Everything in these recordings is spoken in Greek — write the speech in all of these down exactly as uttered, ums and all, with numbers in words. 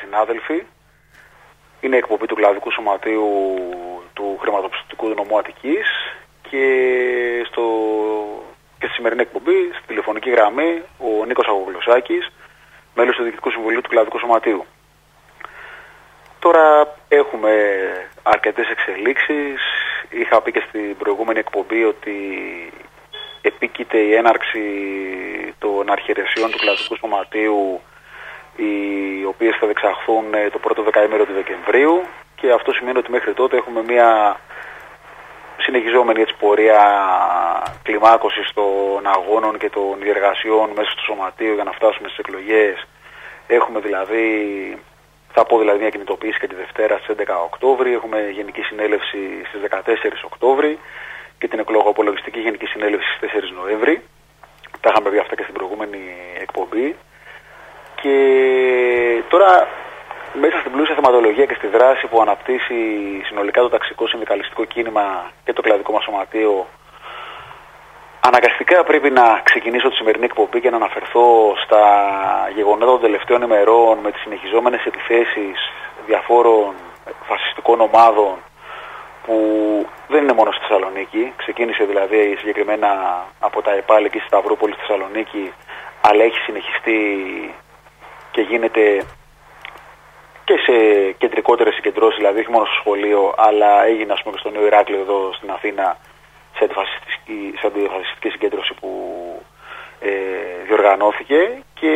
συνάδελφοι. Είναι εκπομπή του Κλαδικού Σωματείου του Χρηματοπιστωτικού Νομού Αττικής και, στο... και στη σημερινή εκπομπή, στη τηλεφωνική γραμμή, ο Νίκος Αγγλωσάκης, μέλος του Διοικητικού Συμβουλίου του Κλαδικού Σωματείου. Τώρα έχουμε αρκετές εξελίξεις. Είχα πει και στην προηγούμενη εκπομπή ότι επίκειται η έναρξη των αρχιερεσιών του Κλαδικού Σωματείου, οι οποίες θα διεξαχθούν το πρώτο δεκαήμερο του Δεκεμβρίου, και αυτό σημαίνει ότι μέχρι τότε έχουμε μια συνεχιζόμενη έτσι, πορεία κλιμάκωσης των αγώνων και των διεργασιών μέσα στο Σωματείο για να φτάσουμε στις εκλογές. Έχουμε δηλαδή, θα πω δηλαδή μια κινητοποίηση και τη Δευτέρα στις έντεκα Οκτώβρη, έχουμε Γενική Συνέλευση στις δεκατέσσερις Οκτώβρη και την εκλογοαπολογιστική Γενική Συνέλευση στις τέσσερις Νοέμβρη. Τα είχαμε πει αυτά και στην προηγούμενη εκπομπή. Και τώρα μέσα στην πλούσια θεματολογία και στη δράση που αναπτύσσει συνολικά το ταξικό συνδικαλιστικό κίνημα και το κλαδικό μας σωματείο, αναγκαστικά πρέπει να ξεκινήσω τη σημερινή εκπομπή και να αναφερθώ στα γεγονότα των τελευταίων ημερών με τις συνεχιζόμενες επιθέσεις διαφόρων φασιστικών ομάδων που δεν είναι μόνο στη Θεσσαλονίκη. Ξεκίνησε δηλαδή συγκεκριμένα από τα ΕΠΑΛ εκεί στη Σταυρούπολη στη Θεσσαλονίκη, αλλά έχει συνεχιστεί και γίνεται και σε κεντρικότερες συγκεντρώσεις, δηλαδή όχι μόνο στο σχολείο, αλλά έγινε ας πούμε και στο Νέο Ηράκλειο εδώ στην Αθήνα, σε αντιφασιστική, σε αντιφασιστική συγκέντρωση που ε, διοργανώθηκε. Και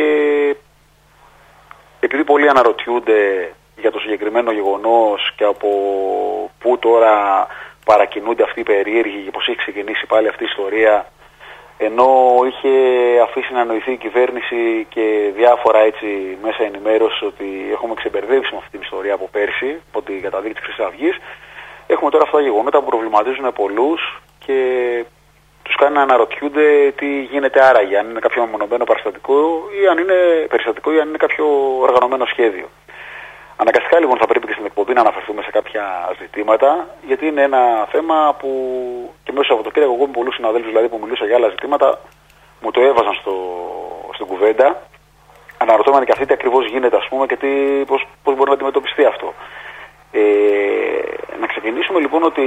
επειδή πολλοί αναρωτιούνται για το συγκεκριμένο γεγονός και από πού τώρα παρακινούνται αυτοί οι περίεργοι και πώς έχει ξεκινήσει πάλι αυτή η ιστορία, ενώ είχε αφήσει να νοηθεί η κυβέρνηση και διάφορα έτσι μέσα ενημέρωση ότι έχουμε ξεμπερδέψει με αυτή την ιστορία από πέρσι, από την καταδίκη της Χρυσής Αυγής, έχουμε τώρα αυτά τα γεγονότα που προβληματίζουν πολλούς και τους κάνει να αναρωτιούνται τι γίνεται άραγε, αν είναι κάποιο μεμονωμένο περιστατικό ή αν είναι περιστατικό ή αν είναι κάποιο οργανωμένο σχέδιο. Αναγκαστικά λοιπόν θα πρέπει και στην εκπομπή να αναφερθούμε σε κάποια ζητήματα, γιατί είναι ένα θέμα που και μέσα από το Σαββατοκύριακο εγώ με πολλούς συναδέλφους δηλαδή, που μιλούσα για άλλα ζητήματα μου το έβαζαν στο, στην κουβέντα, αναρωτώμενοι και αυτοί τι ακριβώς γίνεται ας πούμε και τι, πώς, πώς μπορεί να αντιμετωπιστεί αυτό. Ε, να ξεκινήσουμε λοιπόν ότι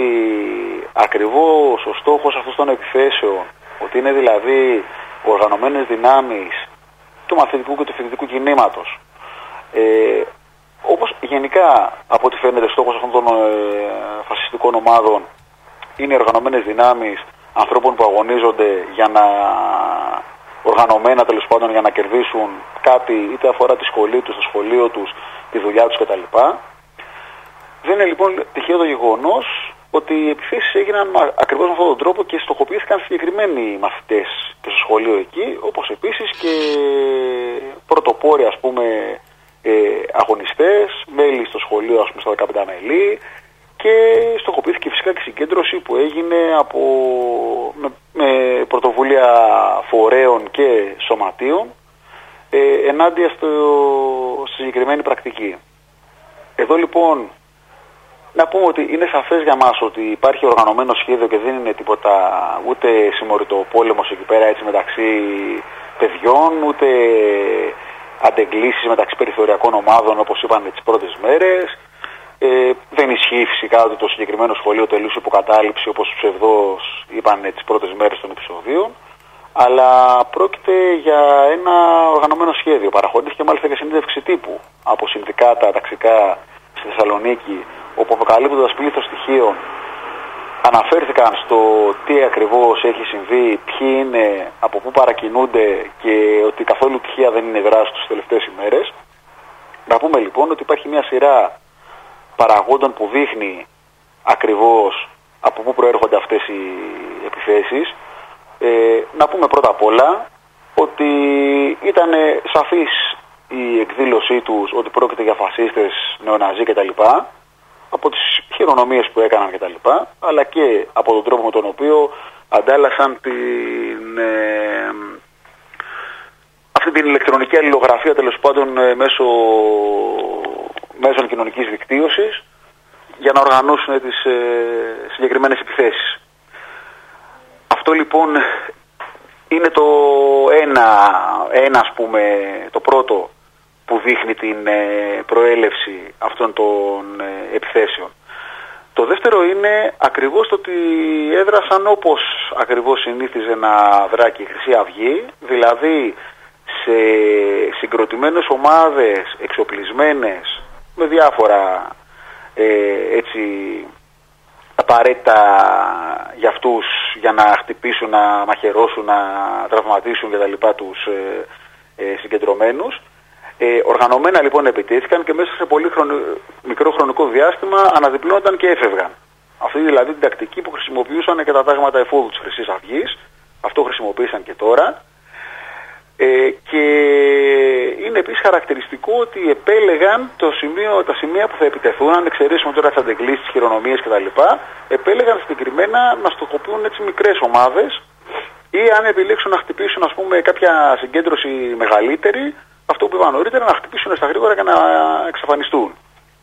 ακριβώς ο στόχος αυτών των επιθέσεων, ότι είναι δηλαδή οργανωμένες δυνάμεις του μαθητικού και του φοιτητικού κινήματος, ε, όπως γενικά από ό,τι φαίνεται στόχος αυτών των ε, φασιστικών ομάδων είναι οργανωμένες δυνάμεις ανθρώπων που αγωνίζονται για να οργανωμένα τέλος πάντων για να κερδίσουν κάτι, είτε αφορά τη σχολή τους, το σχολείο τους, τη δουλειά τους κτλ. Δεν είναι λοιπόν τυχαίο το γεγονός ότι οι επιθέσεις έγιναν ακριβώς με αυτόν τον τρόπο και στοχοποιήθηκαν συγκεκριμένοι μαθητές και στο σχολείο εκεί, όπως επίσης και πρωτοπόροι ας πούμε ε, αγωνιστές, μέλη στο σχολείο ας πούμε στα δεκαπέντε μέλη, και στοχοποιήθηκε φυσικά και η συγκέντρωση που έγινε από, με, με πρωτοβουλία φορέων και σωματείων ε, ενάντια στο, στη συγκεκριμένη πρακτική. Εδώ λοιπόν να πούμε ότι είναι σαφές για μας ότι υπάρχει οργανωμένο σχέδιο και δεν είναι τίποτα ούτε συμμοριτό πόλεμος εκεί πέρα έτσι μεταξύ παιδιών, ούτε αντεγκλήσεις μεταξύ περιθωριακών ομάδων όπως είπαν τις πρώτες μέρες. Ε, δεν ισχύει φυσικά ότι το συγκεκριμένο σχολείο τελούσε υποκατάληψη όπως ψευδώς είπαν τις πρώτες μέρες των επεισοδίων, αλλά πρόκειται για ένα οργανωμένο σχέδιο. Παραχωρήθηκε μάλιστα και συνέντευξη τύπου από συνδικάτα ταξικά στη Θεσσαλονίκη, όπου αποκαλύπτοντας πλήθος στοιχείων αναφέρθηκαν στο τι ακριβώς έχει συμβεί, ποιοι είναι, από πού παρακινούνται και ότι καθόλου τυχαία δεν είναι δράση τους τελευταίες ημέρες. Να πούμε λοιπόν ότι υπάρχει μια σειρά παραγόντων που δείχνει ακριβώς από πού προέρχονται αυτές οι επιθέσεις. Ε, να πούμε πρώτα απ' όλα ότι ήταν σαφής η εκδήλωσή τους ότι πρόκειται για φασίστες, νεοναζί κτλ. Από τις χειρονομίες που έκαναν κτλ. Αλλά και από τον τρόπο με τον οποίο αντάλλασαν την, ε, αυτή την ηλεκτρονική αλληλογραφία τέλος πάντων ε, μέσω μέσων κοινωνικής δικτύωσης για να οργανώσουν τις ε, συγκεκριμένες επιθέσεις. Αυτό λοιπόν είναι το ένα, ένα ας πούμε, το πρώτο που δείχνει την ε, προέλευση αυτών των ε, επιθέσεων. Το δεύτερο είναι ακριβώς το ότι έδρασαν όπως ακριβώς συνήθιζε να δρά και η Χρυσή Αυγή, δηλαδή σε συγκροτημένες ομάδες εξοπλισμένες με διάφορα ε, έτσι απαραίτητα για αυτούς για να χτυπήσουν, να μαχαιρώσουν, να τραυματίσουν κτλ. Τους ε, ε, συγκεντρωμένους. Ε, οργανωμένα λοιπόν επιτέθηκαν και μέσα σε πολύ χρονο... μικρό χρονικό διάστημα αναδιπλώνονταν και έφευγαν. Αυτή δηλαδή την τακτική που χρησιμοποιούσαν και τα τάγματα εφόδου της Χρυσής Αυγής, αυτό χρησιμοποίησαν και τώρα. Ε, και είναι επίσης χαρακτηριστικό ότι επέλεγαν το σημείο, τα σημεία που θα επιτεθούν, αν εξαιρέσουμε τώρα τις αντεγκλήσεις, τις χειρονομίες κτλ., επέλεγαν συγκεκριμένα να στοχοποιούν έτσι μικρές ομάδες ή αν επιλέξουν να χτυπήσουν ας πούμε κάποια συγκέντρωση μεγαλύτερη, αυτό που είπα νωρίτερα, να χτυπήσουν στα γρήγορα και να εξαφανιστούν.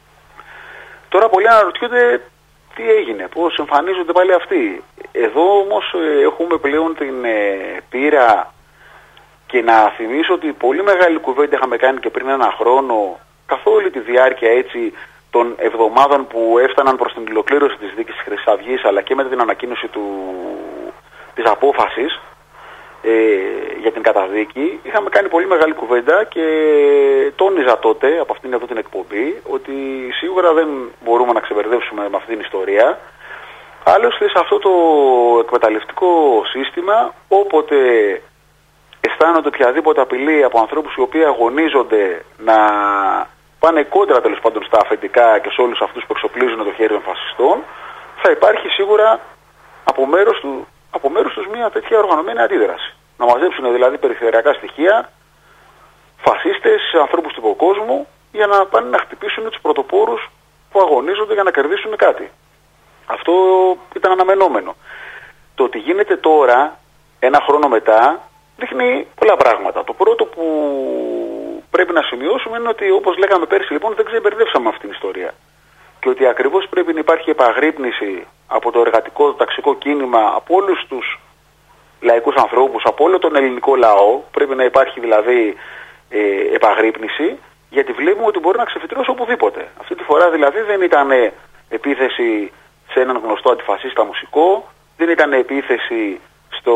Τώρα πολλοί αναρωτιούνται τι έγινε, πώς εμφανίζονται πάλι αυτοί. Εδώ όμως ε, έχουμε πλέον την ε, πείρα. Και να θυμίσω ότι πολύ μεγάλη κουβέντα είχαμε κάνει και πριν ένα χρόνο, καθ' όλη τη διάρκεια έτσι των εβδομάδων που έφταναν προς την ολοκλήρωση της δίκης της Χρυσής Αυγής, αλλά και μετά την ανακοίνωση του, της απόφασης ε, για την καταδίκη. Είχαμε κάνει πολύ μεγάλη κουβέντα και τόνιζα τότε από αυτήν εδώ την εκπομπή ότι σίγουρα δεν μπορούμε να ξεμπερδεύσουμε με αυτήν την ιστορία. Άλλωστε σε αυτό το εκμεταλλευτικό σύστημα, όποτε αισθάνονται οποιαδήποτε απειλή από ανθρώπους οι οποίοι αγωνίζονται να πάνε κόντρα τέλος πάντων στα αφεντικά και σε όλους αυτούς που εξοπλίζουν το χέρι των φασιστών, θα υπάρχει σίγουρα από μέρος, του, από μέρος τους μια τέτοια οργανωμένη αντίδραση. Να μαζέψουν δηλαδή περιφερειακά στοιχεία, φασίστες, ανθρώπους του υποκόσμου, για να πάνε να χτυπήσουν τους πρωτοπόρους που αγωνίζονται για να κερδίσουν κάτι. Αυτό ήταν αναμενόμενο. Το ότι γίνεται τώρα, ένα χρόνο μετά, δείχνει πολλά πράγματα. Το πρώτο που πρέπει να σημειώσουμε είναι ότι, όπως λέγαμε πέρσι, λοιπόν, δεν ξεμπερδεύσαμε αυτή την ιστορία. Και ότι ακριβώς πρέπει να υπάρχει επαγρύπνηση από το εργατικό, το ταξικό κίνημα, από όλους τους λαϊκούς ανθρώπους, από όλο τον ελληνικό λαό. Πρέπει να υπάρχει δηλαδή ε, επαγρύπνηση, γιατί βλέπουμε ότι μπορεί να ξεφυτρώσει οπουδήποτε. Αυτή τη φορά δηλαδή δεν ήταν επίθεση σε έναν γνωστό αντιφασίστα μουσικό, δεν ήταν επίθεση στο...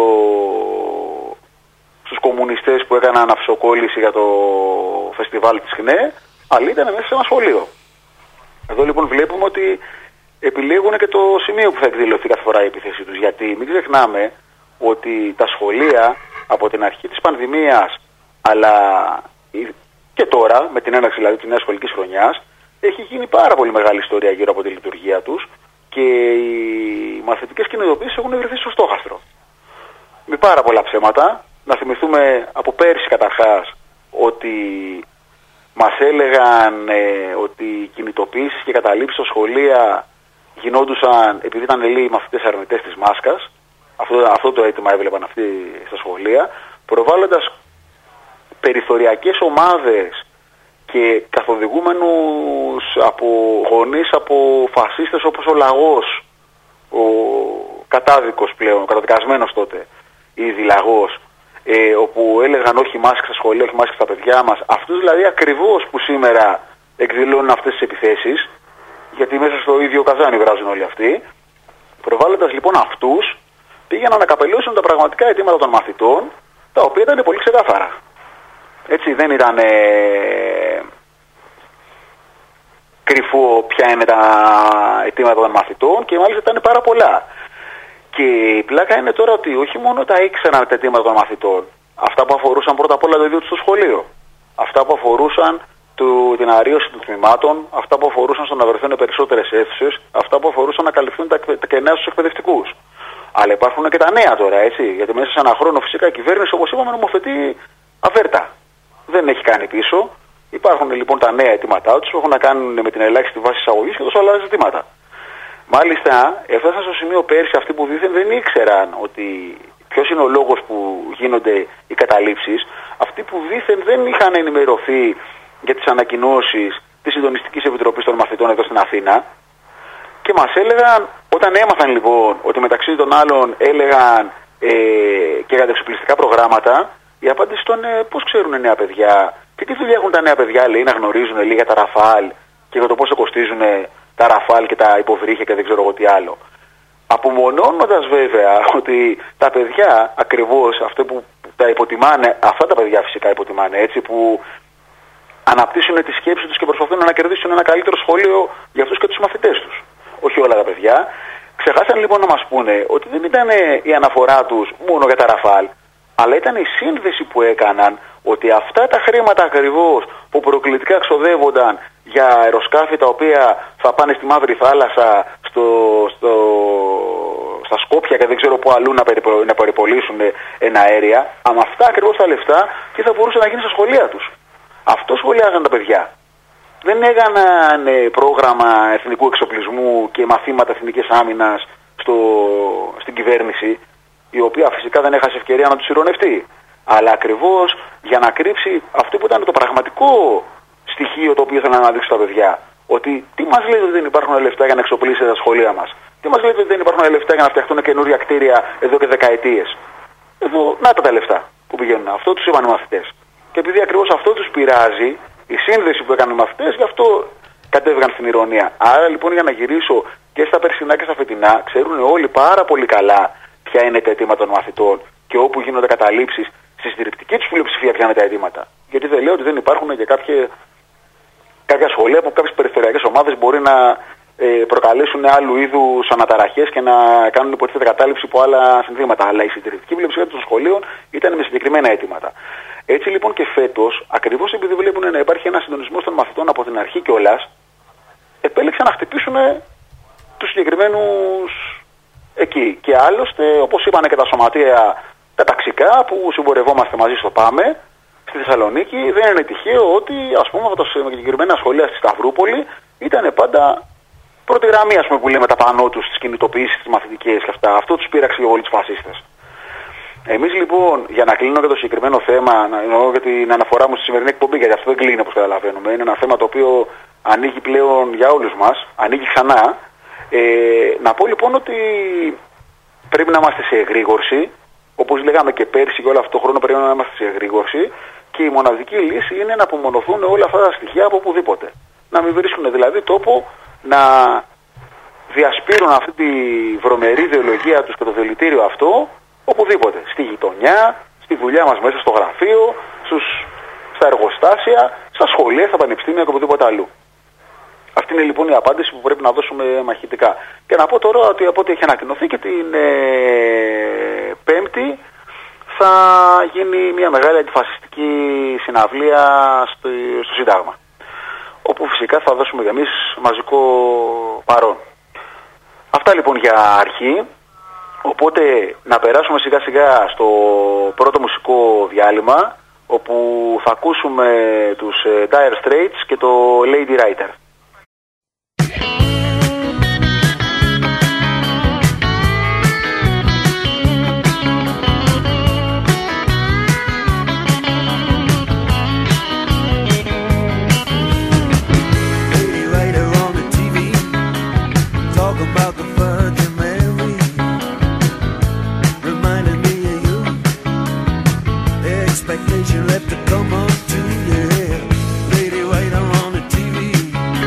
στους κομμουνιστές που έκαναν αυσοκόλληση για το φεστιβάλ της ΧΝΕ, αλλά ήταν μέσα σε ένα σχολείο. Εδώ λοιπόν βλέπουμε ότι επιλέγουν και το σημείο που θα εκδηλωθεί κάθε φορά η επίθεση τους. Γιατί μην ξεχνάμε ότι τα σχολεία από την αρχή της πανδημίας, αλλά και τώρα με την έναρξη δηλαδή της νέας σχολικής χρονιάς, έχει γίνει πάρα πολύ μεγάλη ιστορία γύρω από τη λειτουργία τους και οι μαθητικές κινητοποιήσεις έχουν βρεθεί στο στόχαστρο. Με πάρα πολλά ψέματα. Να θυμηθούμε από πέρσι καταρχάς ότι μας έλεγαν ε, ότι οι κινητοποιήσεις και καταλήψεις στα σχολεία γινόντουσαν επειδή ήταν λίγοι μαθητές αρνητές της μάσκας. Αυτό, αυτό το αίτημα έβλεπαν αυτοί στα σχολεία, προβάλλοντας περιθωριακές ομάδες και καθοδηγούμενους από γονείς, από φασίστες όπως ο Λαγός, ο κατάδικος πλέον, ο καταδικασμένος τότε, ήδη Λαγός, ε, όπου έλεγαν όχι μάσκες στα σχολεία, όχι μάσκες στα παιδιά μας. Αυτούς δηλαδή ακριβώς που σήμερα εκδηλώνουν αυτές τις επιθέσεις, γιατί μέσα στο ίδιο καζάνι βράζουν όλοι αυτοί, προβάλλοντας λοιπόν αυτούς, πήγαιναν να καπελώσουν τα πραγματικά αιτήματα των μαθητών, τα οποία ήταν πολύ ξεκάθαρα. Έτσι δεν ήταν ε, κρυφό ποια είναι τα αιτήματα των μαθητών και μάλιστα ήταν πάρα πολλά. Και η πλάκα είναι τώρα ότι όχι μόνο τα ήξεραν τα αιτήματα των μαθητών, αυτά που αφορούσαν πρώτα απ' όλα το ίδιο του στο σχολείο, αυτά που αφορούσαν του, την αρρίωση των τμήματων, αυτά που αφορούσαν στο να βρεθούν περισσότερες αίθουσες, αυτά που αφορούσαν να καλυφθούν τα, τα κενά στους εκπαιδευτικούς. Αλλά υπάρχουν και τα νέα τώρα, έτσι. Γιατί μέσα σε ένα χρόνο φυσικά η κυβέρνηση, όπως είπαμε, νομοθετεί αβέρτα. Δεν έχει κάνει πίσω. Υπάρχουν λοιπόν τα νέα αιτήματά τους που έχουν να κάνουν με την ελάχιστη βάση εισαγωγής και τόσα άλλα ζητήματα. Μάλιστα, έφτασαν στο σημείο πέρσι αυτοί που δήθεν δεν ήξεραν ότι ποιος είναι ο λόγος που γίνονται οι καταλήψεις. Αυτοί που δήθεν δεν είχαν ενημερωθεί για τις ανακοινώσεις της Συντονιστικής Επιτροπής των Μαθητών εδώ στην Αθήνα. Και μας έλεγαν, όταν έμαθαν λοιπόν ότι μεταξύ των άλλων έλεγαν ε, και για τα εξοπλιστικά προγράμματα, η απάντηση ήταν ε, πώς ξέρουν νέα παιδιά Και τι δουλειά έχουν τα νέα παιδιά, λέει, να γνωρίζουν λέει, για τα Ραφάλ και για το πόσο κοστίζουν τα Ραφάλ και τα υποβρύχια και δεν ξέρω εγώ τι άλλο. Απομονώνοντας βέβαια ότι τα παιδιά ακριβώς αυτό που τα υποτιμάνε, αυτά τα παιδιά φυσικά υποτιμάνε έτσι, που αναπτύσσουν τη σκέψη τους και προσπαθούν να κερδίσουν ένα καλύτερο σχολείο για αυτούς και τους μαθητές τους. Όχι όλα τα παιδιά. Ξεχάσαν λοιπόν να μας πούνε ότι δεν ήταν η αναφορά τους μόνο για τα Ραφάλ, αλλά ήταν η σύνδεση που έκαναν ότι αυτά τα χρήματα ακριβώς που προκλητικά ξοδεύονταν για αεροσκάφη τα οποία θα πάνε στη Μαύρη Θάλασσα, στο, στο, στα Σκόπια και δεν ξέρω πού αλλού να, περιπο, να περιπολίσουν εναέρια, με αυτά ακριβώς τα λεφτά τι θα μπορούσε να γίνει στα σχολεία τους. Αυτό σχολιάζαν τα παιδιά. Δεν έκαναν πρόγραμμα εθνικού εξοπλισμού και μαθήματα εθνικής άμυνας στο, στην κυβέρνηση, η οποία φυσικά δεν έχασε ευκαιρία να τους ειρωνευτεί. Αλλά ακριβώς για να κρύψει αυτό που ήταν το πραγματικό στοιχείο το οποίο ήθελαν να αναδείξουν τα παιδιά. Ότι τι μας λέτε ότι δεν υπάρχουν λεφτά για να εξοπλίσετε τα σχολεία μας. Τι μας λέτε ότι δεν υπάρχουν λεφτά για να φτιαχτούν καινούρια κτίρια εδώ και δεκαετίες. Εδώ, να τα τα λεφτά που πηγαίνουν. Αυτό τους είπαν οι μαθητές. Και επειδή ακριβώς αυτό τους πειράζει, η σύνδεση που έκαναν οι μαθητές, γι' αυτό κατέβηκαν στην ηρωνία. Άρα λοιπόν για να γυρίσω και στα περσινά και στα φετινά, ξέρουν όλοι πάρα πολύ καλά ποια είναι τα αιτήματα των μαθητών και όπου γίνονται καταλήψεις, στη συντριπτική τους πλειοψηφία ποια είναι τα αιτήματα. Γιατί δεν λέω ότι δεν υπάρχουν και κάποια, κάποια σχολεία που κάποιες περιφερειακές ομάδες μπορεί να ε, προκαλέσουν άλλου είδους αναταραχές και να κάνουν υποτίθεται κατάληψη από άλλα συνθήματα. Αλλά η συντριπτική πλειοψηφία των σχολείων ήταν με συγκεκριμένα αιτήματα. Έτσι λοιπόν και φέτος, ακριβώς επειδή βλέπουν να υπάρχει ένα συντονισμό των μαθητών από την αρχή κιόλας, επέλεξαν να χτυπήσουν τους συγκεκριμένους εκεί. Και άλλωστε, όπως είπανε και τα σωματεία τα ταξικά που συμπορευόμαστε μαζί στο ΠΑΜΕ, στη Θεσσαλονίκη, δεν είναι τυχαίο ότι ας πούμε αυτά τα συγκεκριμένα σχολεία στη Σταυρούπολη ήταν πάντα πρώτη γραμμή, ας πούμε, που λέμε τα πανό τους, τις κινητοποιήσεις, τις μαθητικές και αυτά. Αυτό τους πείραξε για όλοι τους φασίστες. Εμείς λοιπόν, για να κλείνω για το συγκεκριμένο θέμα, να εννοώ για την αναφορά μου στη σημερινή εκπομπή, γιατί αυτό δεν κλείνει όπως καταλαβαίνουμε, είναι ένα θέμα το οποίο ανοίγει πλέον για όλους μας, ανοίγει ξανά. Ε, να πω λοιπόν ότι πρέπει να είμαστε σε εγρήγορση, όπως λέγαμε και πέρσι και όλο αυτό το χρόνο πρέπει να είμαστε σε εγρήγορση και η μοναδική λύση είναι να απομονωθούν όλα αυτά τα στοιχεία από οπουδήποτε. Να μην βρίσκουν δηλαδή τόπο να διασπείρουν αυτή τη βρωμερή ιδεολογία τους και το δηλητήριο αυτό οπουδήποτε. Στη γειτονιά, στη δουλειά μας μέσα στο γραφείο, στους, στα εργοστάσια, στα σχολεία, στα πανεπιστήμια και οπουδήποτε αλλού. Αυτή είναι λοιπόν η απάντηση που πρέπει να δώσουμε μαχητικά. Και να πω τώρα ότι από ό,τι έχει ανακοινωθεί και την ε, Πέμπτη θα γίνει μια μεγάλη αντιφασιστική συναυλία στο, στο Σύνταγμα. Όπου φυσικά θα δώσουμε και εμείς μαζικό παρόν. Αυτά λοιπόν για αρχή. Οπότε να περάσουμε σιγά σιγά στο πρώτο μουσικό διάλειμμα, όπου θα ακούσουμε τους Dire Straits και το Lady Writer. Expectation left to come up to, yeah. Lady writer on the T V.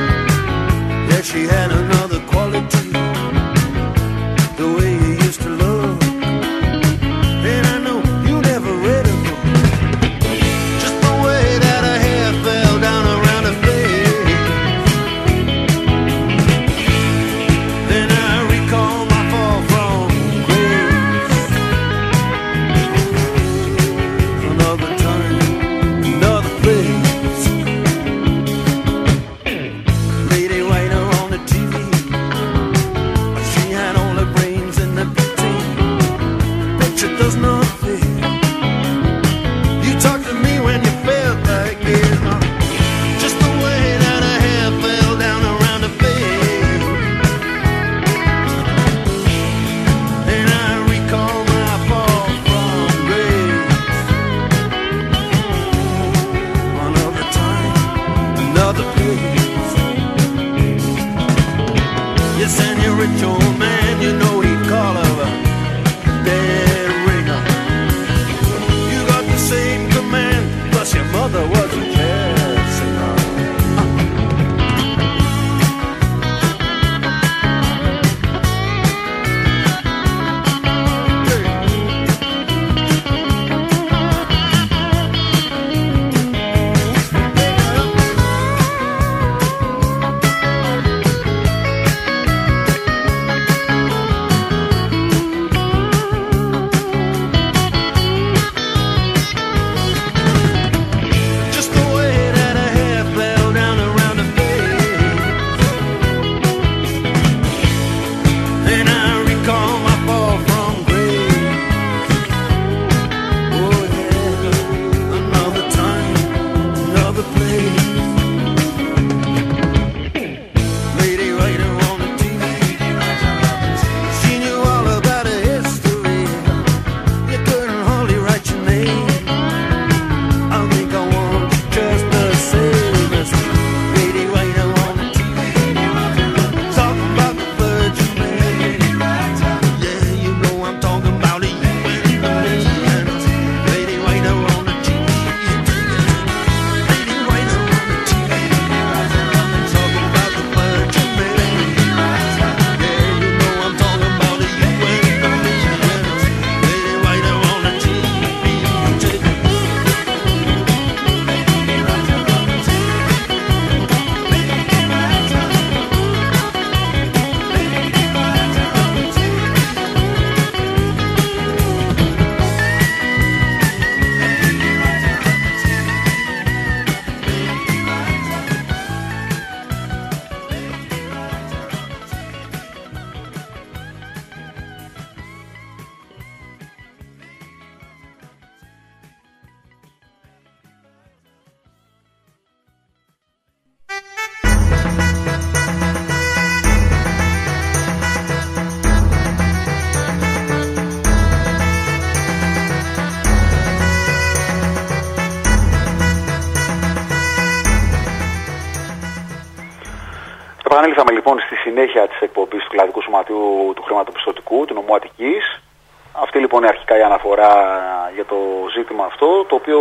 Επανήλθαμε λοιπόν στη συνέχεια της εκπομπής του Κλαδικού Σωματείου του Χρηματοπιστωτικού, του νομού Αττικής. Αυτή λοιπόν είναι αρχικά η αναφορά για το ζήτημα αυτό, το οποίο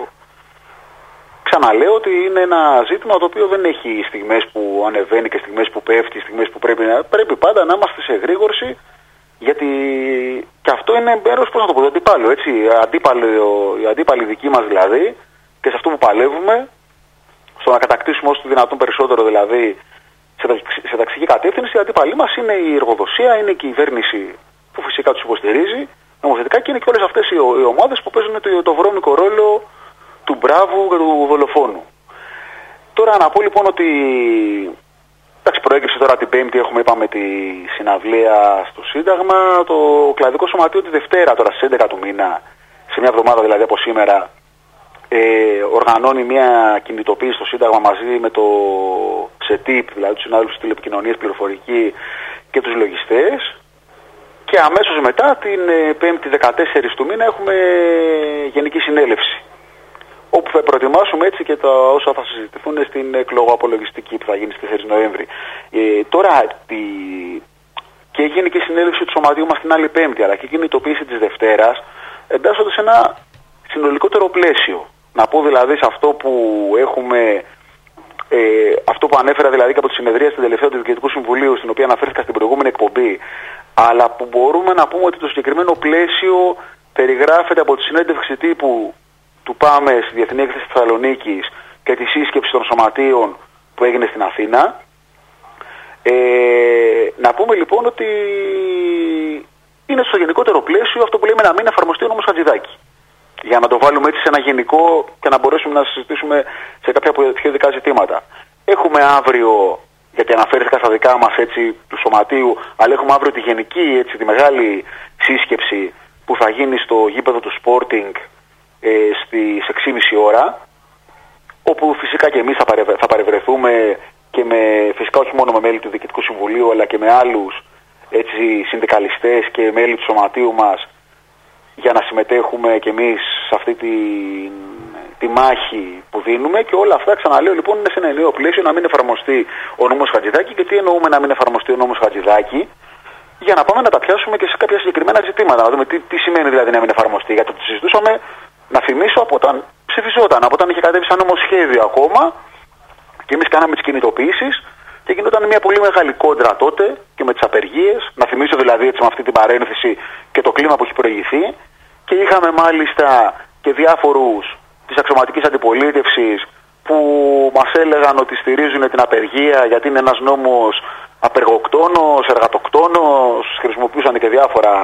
ξαναλέω ότι είναι ένα ζήτημα το οποίο δεν έχει στιγμές που ανεβαίνει και στιγμές που πέφτει, στιγμές που πρέπει να... Πρέπει πάντα να είμαστε σε εγρήγορση, γιατί και αυτό είναι μέρος, πώς να το πω, αντίπαλο, έτσι, αντίπαλο, οι αντίπαλοι δικοί μας δηλαδή, και σε αυτό που παλεύουμε, στο να κατακτήσουμε όσο το δυνατόν περισσότερο δηλαδή σε ταξική κατεύθυνση, οι αντίπαλοι μας είναι η εργοδοσία, είναι η κυβέρνηση που φυσικά τους υποστηρίζει νομοθετικά και είναι και όλες αυτές οι, οι ομάδες που παίζουν το, το βρώμικο ρόλο του μπράβου και του δολοφόνου. Τώρα να πω λοιπόν ότι εντάξει, προέκυψε τώρα την Πέμπτη, έχουμε είπαμε τη συναυλία στο Σύνταγμα, το Κλαδικό Σωματείο τη Δευτέρα τώρα στις έντεκα του μήνα, σε μια εβδομάδα δηλαδή από σήμερα, ε, οργανώνει μια κινητοποίηση στο Σύνταγμα μαζί με το ΣΕΤΙΠ, δηλαδή τους συνάδελφους τηλεπικοινωνίας, πληροφορική και τους λογιστές. Και αμέσως μετά την Πέμπτη δεκατέσσερις του μήνα έχουμε Γενική Συνέλευση, όπου θα προετοιμάσουμε έτσι και τα όσα θα συζητηθούν στην εκλογοαπολογιστική που θα γίνει στις τέσσερις Νοέμβρη. Ε, τώρα τη... και η Γενική Συνέλευση του Σωματείου μας την άλλη Πέμπτη, αλλά και η κινητοποίηση της Δευτέρας εντάσσονται σε ένα συνολικότερο πλαίσιο. Να πω δηλαδή σε αυτό που έχουμε, ε, αυτό που ανέφερα δηλαδή και από τη συνεδρία στην τελευταία του Διοικητικού Συμβουλίου, στην οποία αναφέρθηκα στην προηγούμενη εκπομπή, αλλά που μπορούμε να πούμε ότι το συγκεκριμένο πλαίσιο περιγράφεται από τη συνέντευξη τύπου του ΠΑΜΕ στη Διεθνή Έκθεση Θεσσαλονίκης και τη σύσκεψη των σωματείων που έγινε στην Αθήνα. Ε, να πούμε λοιπόν ότι είναι στο γενικότερο πλαίσιο αυτό που λέμε να μην εφαρμοστεί ο νόμος Χατζηδάκη. Για να το βάλουμε έτσι σε ένα γενικό και να μπορέσουμε να συζητήσουμε σε κάποια πιο ειδικά ζητήματα. Έχουμε αύριο, γιατί αναφέρθηκα στα δικά μας έτσι του σωματείου, αλλά έχουμε αύριο τη γενική, έτσι, τη μεγάλη σύσκεψη που θα γίνει στο γήπεδο του Sporting ε, στις έξι και μισή ώρα, όπου φυσικά και εμείς θα, παρευ, θα παρευρεθούμε και με, φυσικά όχι μόνο με μέλη του Διοικητικού Συμβουλίου, αλλά και με άλλους έτσι, συνδικαλιστές και μέλη του σωματείου μας, για να συμμετέχουμε κι εμείς σε αυτή τη, τη μάχη που δίνουμε. Και όλα αυτά, ξαναλέω λοιπόν, είναι σε ένα ενιαίο πλαίσιο να μην εφαρμοστεί ο νόμος Χατζηδάκη. Και τι εννοούμε να μην εφαρμοστεί ο νόμος Χατζηδάκη, για να πάμε να τα πιάσουμε και σε κάποια συγκεκριμένα ζητήματα. Να δούμε τι, τι σημαίνει δηλαδή να μην εφαρμοστεί. Γιατί το συζητούσαμε, να θυμίσω, από όταν ψηφιζόταν, από όταν είχε κατέβει σαν νομοσχέδιο ακόμα, και εμείς κάναμε τις κινητοποιήσεις. Και γινόταν μια πολύ μεγάλη κόντρα τότε και με τις απεργίες. Να θυμίσω δηλαδή έτσι με αυτή την παρένθεση και το κλίμα που έχει προηγηθεί. Και είχαμε μάλιστα και διάφορους της αξιωματικής αντιπολίτευσης που μας έλεγαν ότι στηρίζουν την απεργία γιατί είναι ένας νόμος απεργοκτόνος, εργατοκτόνος. Χρησιμοποιούσαν και διάφορα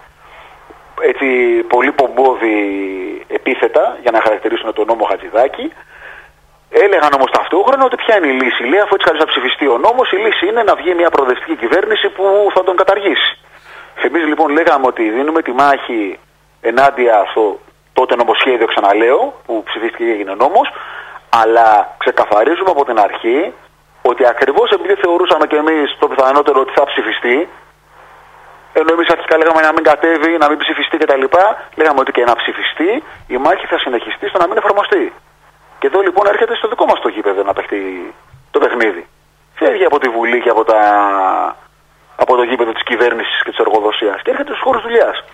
έτσι πολύ πομπόδι επίθετα για να χαρακτηρίσουν τον νόμο Χατζηδάκη. Έλεγαν όμως ταυτόχρονα ότι ποια είναι η λύση. Λέει, αφού έτσι καλώς θα ψηφιστεί ο νόμος, η λύση είναι να βγει μια προοδευτική κυβέρνηση που θα τον καταργήσει. Εμείς λοιπόν λέγαμε ότι δίνουμε τη μάχη ενάντια στο τότε νομοσχέδιο, ξαναλέω, που ψηφίστηκε και έγινε νόμος, αλλά ξεκαθαρίζουμε από την αρχή ότι ακριβώς επειδή θεωρούσαμε και εμείς το πιθανότερο ότι θα ψηφιστεί, ενώ εμείς αρχικά λέγαμε να μην κατέβει, να μην ψηφιστεί κτλ., λέγαμε ότι και να ψηφιστεί η μάχη θα συνεχιστεί στο να μην εφαρμοστεί. Και εδώ λοιπόν έρχεται στο δικό μας το γήπεδο να παιχτεί το παιχνίδι. Φεύγει από τη Βουλή και από, τα... από το γήπεδο της κυβέρνησης και της εργοδοσίας και έρχεται στους χώρους δουλειάς.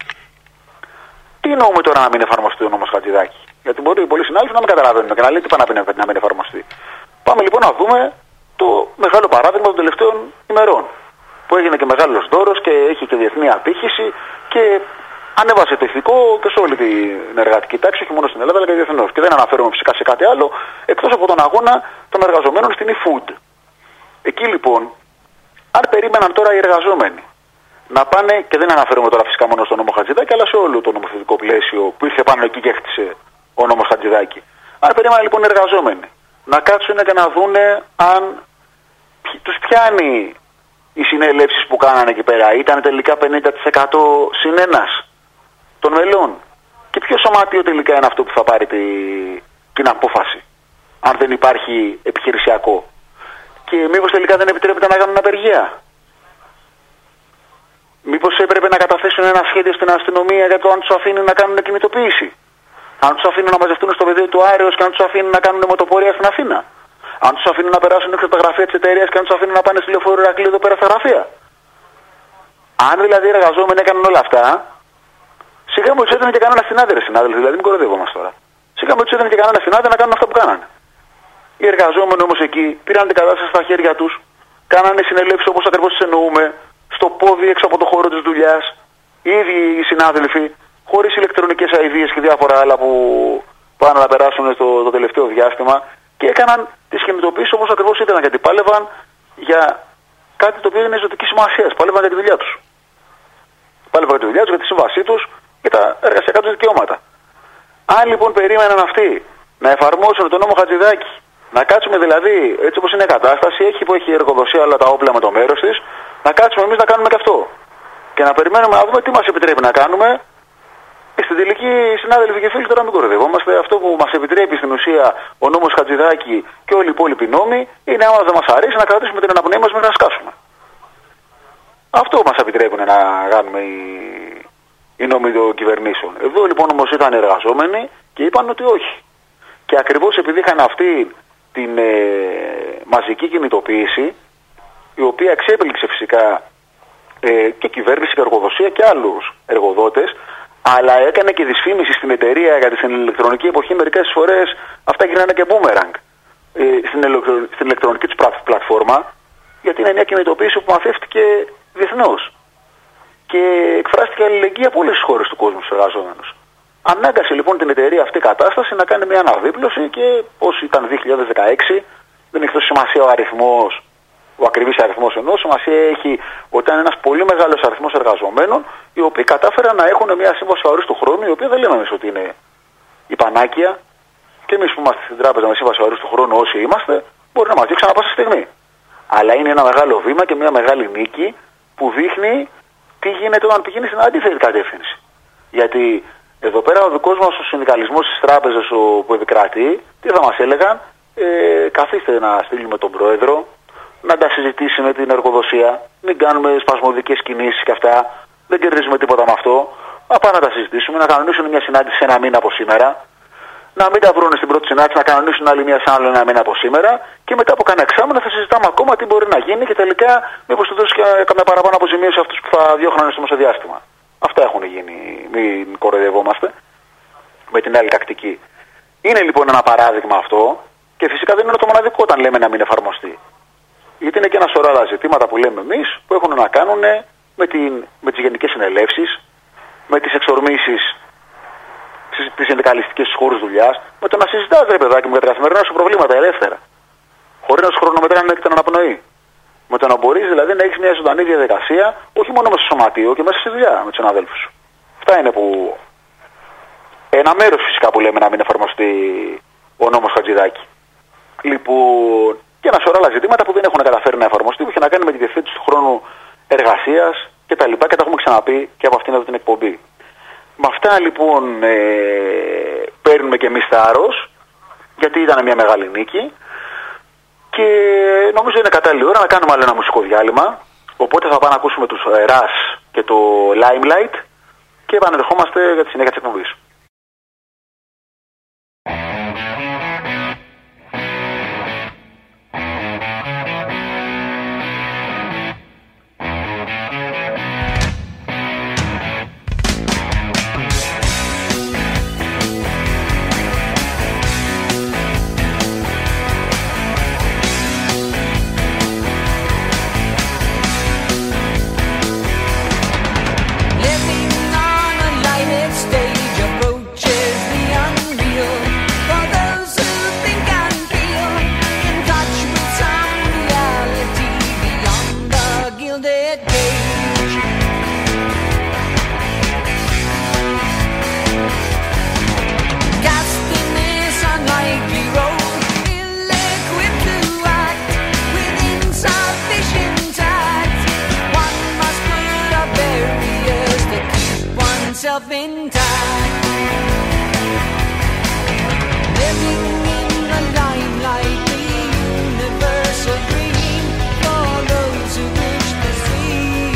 Τι εννοούμε τώρα να μην εφαρμοστεί ο νόμος Χατζηδάκη? Γιατί μπορεί πολλοί συνάδελφοι να μην καταλαβαίνουν και να λέει τι πάει να μην εφαρμοστεί. Πάμε λοιπόν να δούμε το μεγάλο παράδειγμα των τελευταίων ημερών. Που έγινε και μεγάλος δώρος και έχει και διεθνή απήχηση και ανέβασε το ηθικό και σε όλη την εργατική τάξη, όχι μόνο στην Ελλάδα αλλά και διεθνώς. Και δεν αναφέρομαι φυσικά σε κάτι άλλο εκτός από τον αγώνα των εργαζομένων στην eFood. Εκεί λοιπόν, αν περίμεναν τώρα οι εργαζόμενοι να πάνε, και δεν αναφέρομαι τώρα φυσικά μόνο στον νόμο Χατζηδάκη, αλλά σε όλο το νομοθετικό πλαίσιο που ήρθε πάνω εκεί και έκτισε ο νόμος Χατζηδάκη. Αν περίμεναν λοιπόν οι εργαζόμενοι να κάτσουν και να δούνε αν τους πιάνει οι συνελεύσεις που κάνανε εκεί πέρα, ήταν τελικά πενήντα τοις εκατό συν ένας των μελών. Και ποιο σωματείο τελικά είναι αυτό που θα πάρει τη, την απόφαση, αν δεν υπάρχει επιχειρησιακό? Και μήπως τελικά δεν επιτρέπεται να κάνουν απεργία? Μήπως έπρεπε να καταθέσουν ένα σχέδιο στην αστυνομία για το αν τους αφήνουν να κάνουν κινητοποίηση? Αν τους αφήνουν να μαζευτούν στο πεδίο του Άρεως και αν τους αφήνουν να κάνουν μοτοπορία στην Αθήνα? Αν τους αφήνουν να περάσουν έξω από τα γραφεία της εταιρείας και αν τους αφήνουν να πάνε στη Λεωφόρο Ηρακλείου εδώ πέρα στα γραφεία. Αν δηλαδή οι εργαζόμενοι έκαναν όλα αυτά, σιγά μου τους έδινε και κανένα στην άδεια, συνάδελφοι, δηλαδή μην κοροϊδευόμαστε τώρα. Σιγά μου τους έδινε και κανένα στην άδεια να κάνουν αυτά που κάνανε. Οι εργαζόμενοι όμως εκεί πήραν την κατάσταση στα χέρια τους, κάνανε συνελεύσεις όπως ακριβώς τις εννοούμε, στο πόδι έξω από το χώρο της δουλειάς, οι ίδιοι οι συνάδελφοι, χωρίς ηλεκτρονικές αηδίες και διάφορα άλλα που πάνε να περάσουν στο το τελευταίο διάστημα και έκαναν τις κινητοποιήσεις όπως ακριβώς ήθελαν, γιατί πάλευαν για κάτι το οποίο είναι ζωτική σημασία. Πάλευαν για τη δουλειά τους. Πάλευαν για τη δουλειά τους, για τη σύμβασή τους και τα εργασιακά τους δικαιώματα. Αν λοιπόν περίμεναν αυτοί να εφαρμόσουν τον νόμο Χατζηδάκη, να κάτσουμε δηλαδή έτσι όπως είναι η κατάσταση, έχει που έχει η εργοδοσία όλα τα όπλα με το μέρος της, να κάτσουμε εμείς να κάνουμε και αυτό. Και να περιμένουμε να δούμε τι μας επιτρέπει να κάνουμε. Και στην τελική, συνάδελφοι και φίλοι, τώρα μην κοροϊδευόμαστε. Αυτό που μας επιτρέπει στην ουσία ο νόμος Χατζηδάκη και όλοι οι υπόλοιποι νόμοι είναι, άμα δεν μας αρέσει, να κρατήσουμε την αναπνοή μας μέχρι να σκάσουμε. Αυτό μας επιτρέπουν να κάνουμε οι, οι νόμοι των κυβερνήσεων. Εδώ λοιπόν όμως ήταν εργαζόμενοι και είπαν ότι όχι. Και ακριβώς επειδή είχαν αυτή την ε, μαζική κινητοποίηση, η οποία εξέπληξε φυσικά ε, και κυβέρνηση και εργοδοσία και άλλους εργοδότες, αλλά έκανε και δυσφήμιση στην εταιρεία, γιατί στην ηλεκτρονική εποχή μερικές φορές αυτά γυρνάνε και boomerang ε, στην, ηλεκτρο, στην ηλεκτρονική τους πλατφόρμα, γιατί είναι μια κινητοποίηση που μαθεύτηκε διεθνώς και εκφράστηκε αλληλεγγύη από όλες τις χώρες του κόσμου στους εργαζόμενους. Ανάγκασε λοιπόν την εταιρεία αυτή η κατάσταση να κάνει μια αναδίπλωση και όσοι ήταν δύο χιλιάδες δεκαέξι, δεν έχει τόσο σημασία ο αριθμός, ο ακριβής αριθμός ενός, σημασία έχει ότι ήταν ένας πολύ μεγάλος αριθμός εργαζομένων, οι οποίοι κατάφεραν να έχουν μια σύμβαση αορίστου χρόνου, η οποία δεν λέμε εμείς ότι είναι η πανάκια, και εμείς που είμαστε στην τράπεζα με σύμβαση αορίστου χρόνου, όσοι είμαστε, μπορεί να μας δείξει ανά πάσα στιγμή. Αλλά είναι ένα μεγάλο βήμα και μια μεγάλη νίκη που δείχνει τι γίνεται όταν πηγαίνει στην αντίθετη κατεύθυνση. Γιατί εδώ πέρα ο δικός μας ο συνδικαλισμός της τράπεζας που επικρατεί, τι θα μας έλεγαν, ε, καθίστε να στείλουμε τον πρόεδρο, να τα συζητήσει με την εργοδοσία, μην κάνουμε σπασμωδικές κινήσεις και αυτά, δεν κερδίζουμε τίποτα με αυτό, να πάνε να τα συζητήσουμε, να κανονίσουν μια συνάντηση σε ένα μήνα από σήμερα, να μην τα βρουν στην πρώτη συνάντηση, να κανονίσουν άλλη μια σε άλλο ένα μήνα από σήμερα και μετά από κανένα εξάμηνο θα συζητάμε ακόμα τι μπορεί να γίνει και τελικά μήπως του δώσει καμιά παραπάνω αποζημίωση σε αυτούς που θα διώχνουν στο μεσοδιάστημα. Αυτά έχουν γίνει, μην κοροϊδευόμαστε με την άλλη τακτική. Είναι λοιπόν ένα παράδειγμα αυτό και φυσικά δεν είναι το μοναδικό όταν λέμε να μην εφαρμοστεί. Γιατί είναι και ένα σωρό άλλα ζητήματα που λέμε εμείς που έχουν να κάνουν με, την, με τις γενικές συνελεύσεις, με τις εξορμήσεις, τις συνδικαλιστικές στους χώρους δουλειάς, με το να συζητάς ρε παιδάκι μου για τα καθημερινά σου προβλήματα ελεύθερα, χωρίς να σου χρονομετράνε την αναπνοή. Με το να μπορείς δηλαδή να έχεις μια ζωντανή διαδικασία, όχι μόνο μέσα στο σωματείο και μέσα στη δουλειά με τους συναδέλφους σου. Αυτά είναι που. Ένα μέρος φυσικά που λέμε να μην εφαρμοστεί ο νόμος Χατζηδάκη. Λοιπόν, και ένα σωρό άλλα ζητήματα που δεν έχουν καταφέρει να εφαρμοστεί, που έχει να κάνει με τη διευθέτηση του χρόνου εργασίας και τα λοιπά, και τα έχουμε ξαναπεί και από αυτήν εδώ την εκπομπή. Με αυτά λοιπόν ε, παίρνουμε και εμείς θάρρος, γιατί ήταν μια μεγάλη νίκη. Και νομίζω είναι κατάλληλη ώρα να κάνουμε άλλο ένα μουσικό διάλειμμα. Οπότε θα πάμε να ακούσουμε τους Rush και το Limelight και επανερχόμαστε για τη συνέχεια της εκπομπής. Intact, living in the limelight, the universal dream for those who wish to see,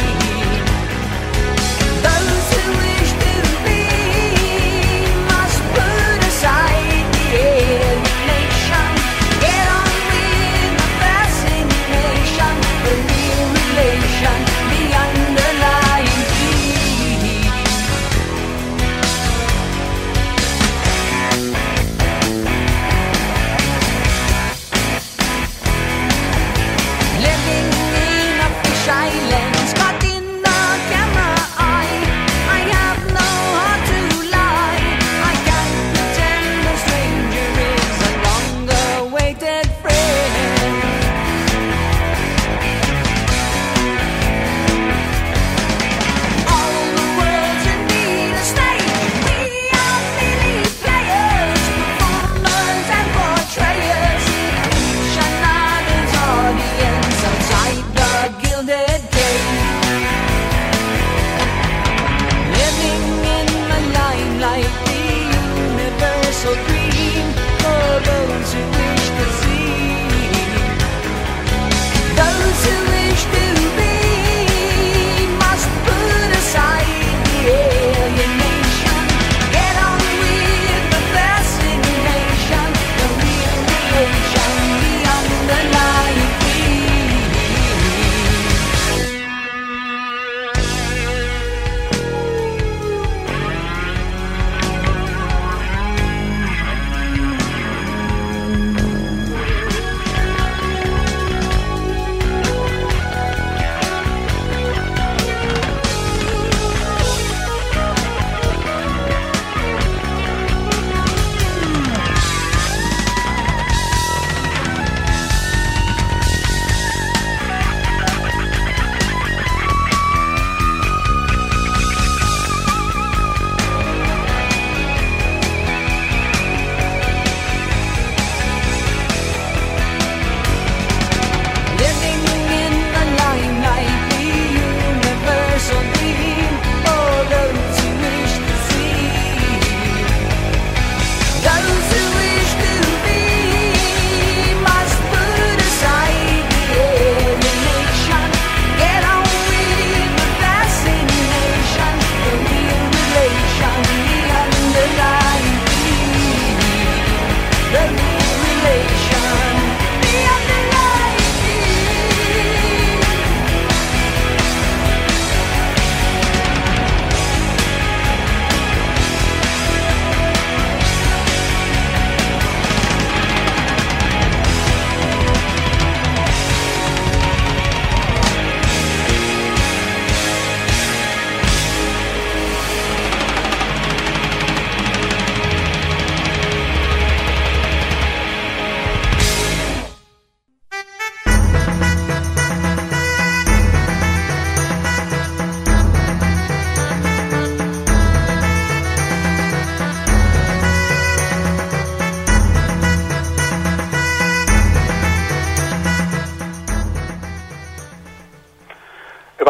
those who wish to be must put aside the alienation, get on with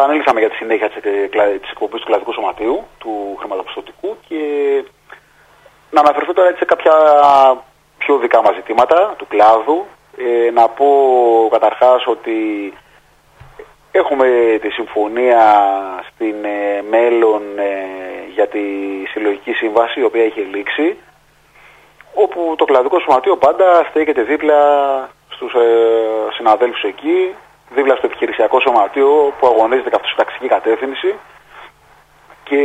επανήλθαμε για τη συνέχεια της εκπομπής του κλαδικού σωματείου, του χρηματοπιστωτικού, και να αναφερθώ τώρα σε κάποια πιο δικά μας ζητήματα του κλάδου. Ε, να πω καταρχάς ότι έχουμε τη συμφωνία στην ε, μέλλον ε, για τη συλλογική σύμβαση, η οποία έχει λήξει, όπου το κλαδικό σωματείο πάντα στέκεται δίπλα στους ε, συναδέλφους εκεί, δίπλα στο επιχειρησιακό σωματείο που αγωνίζεται καθώς σε ταξική κατεύθυνση, και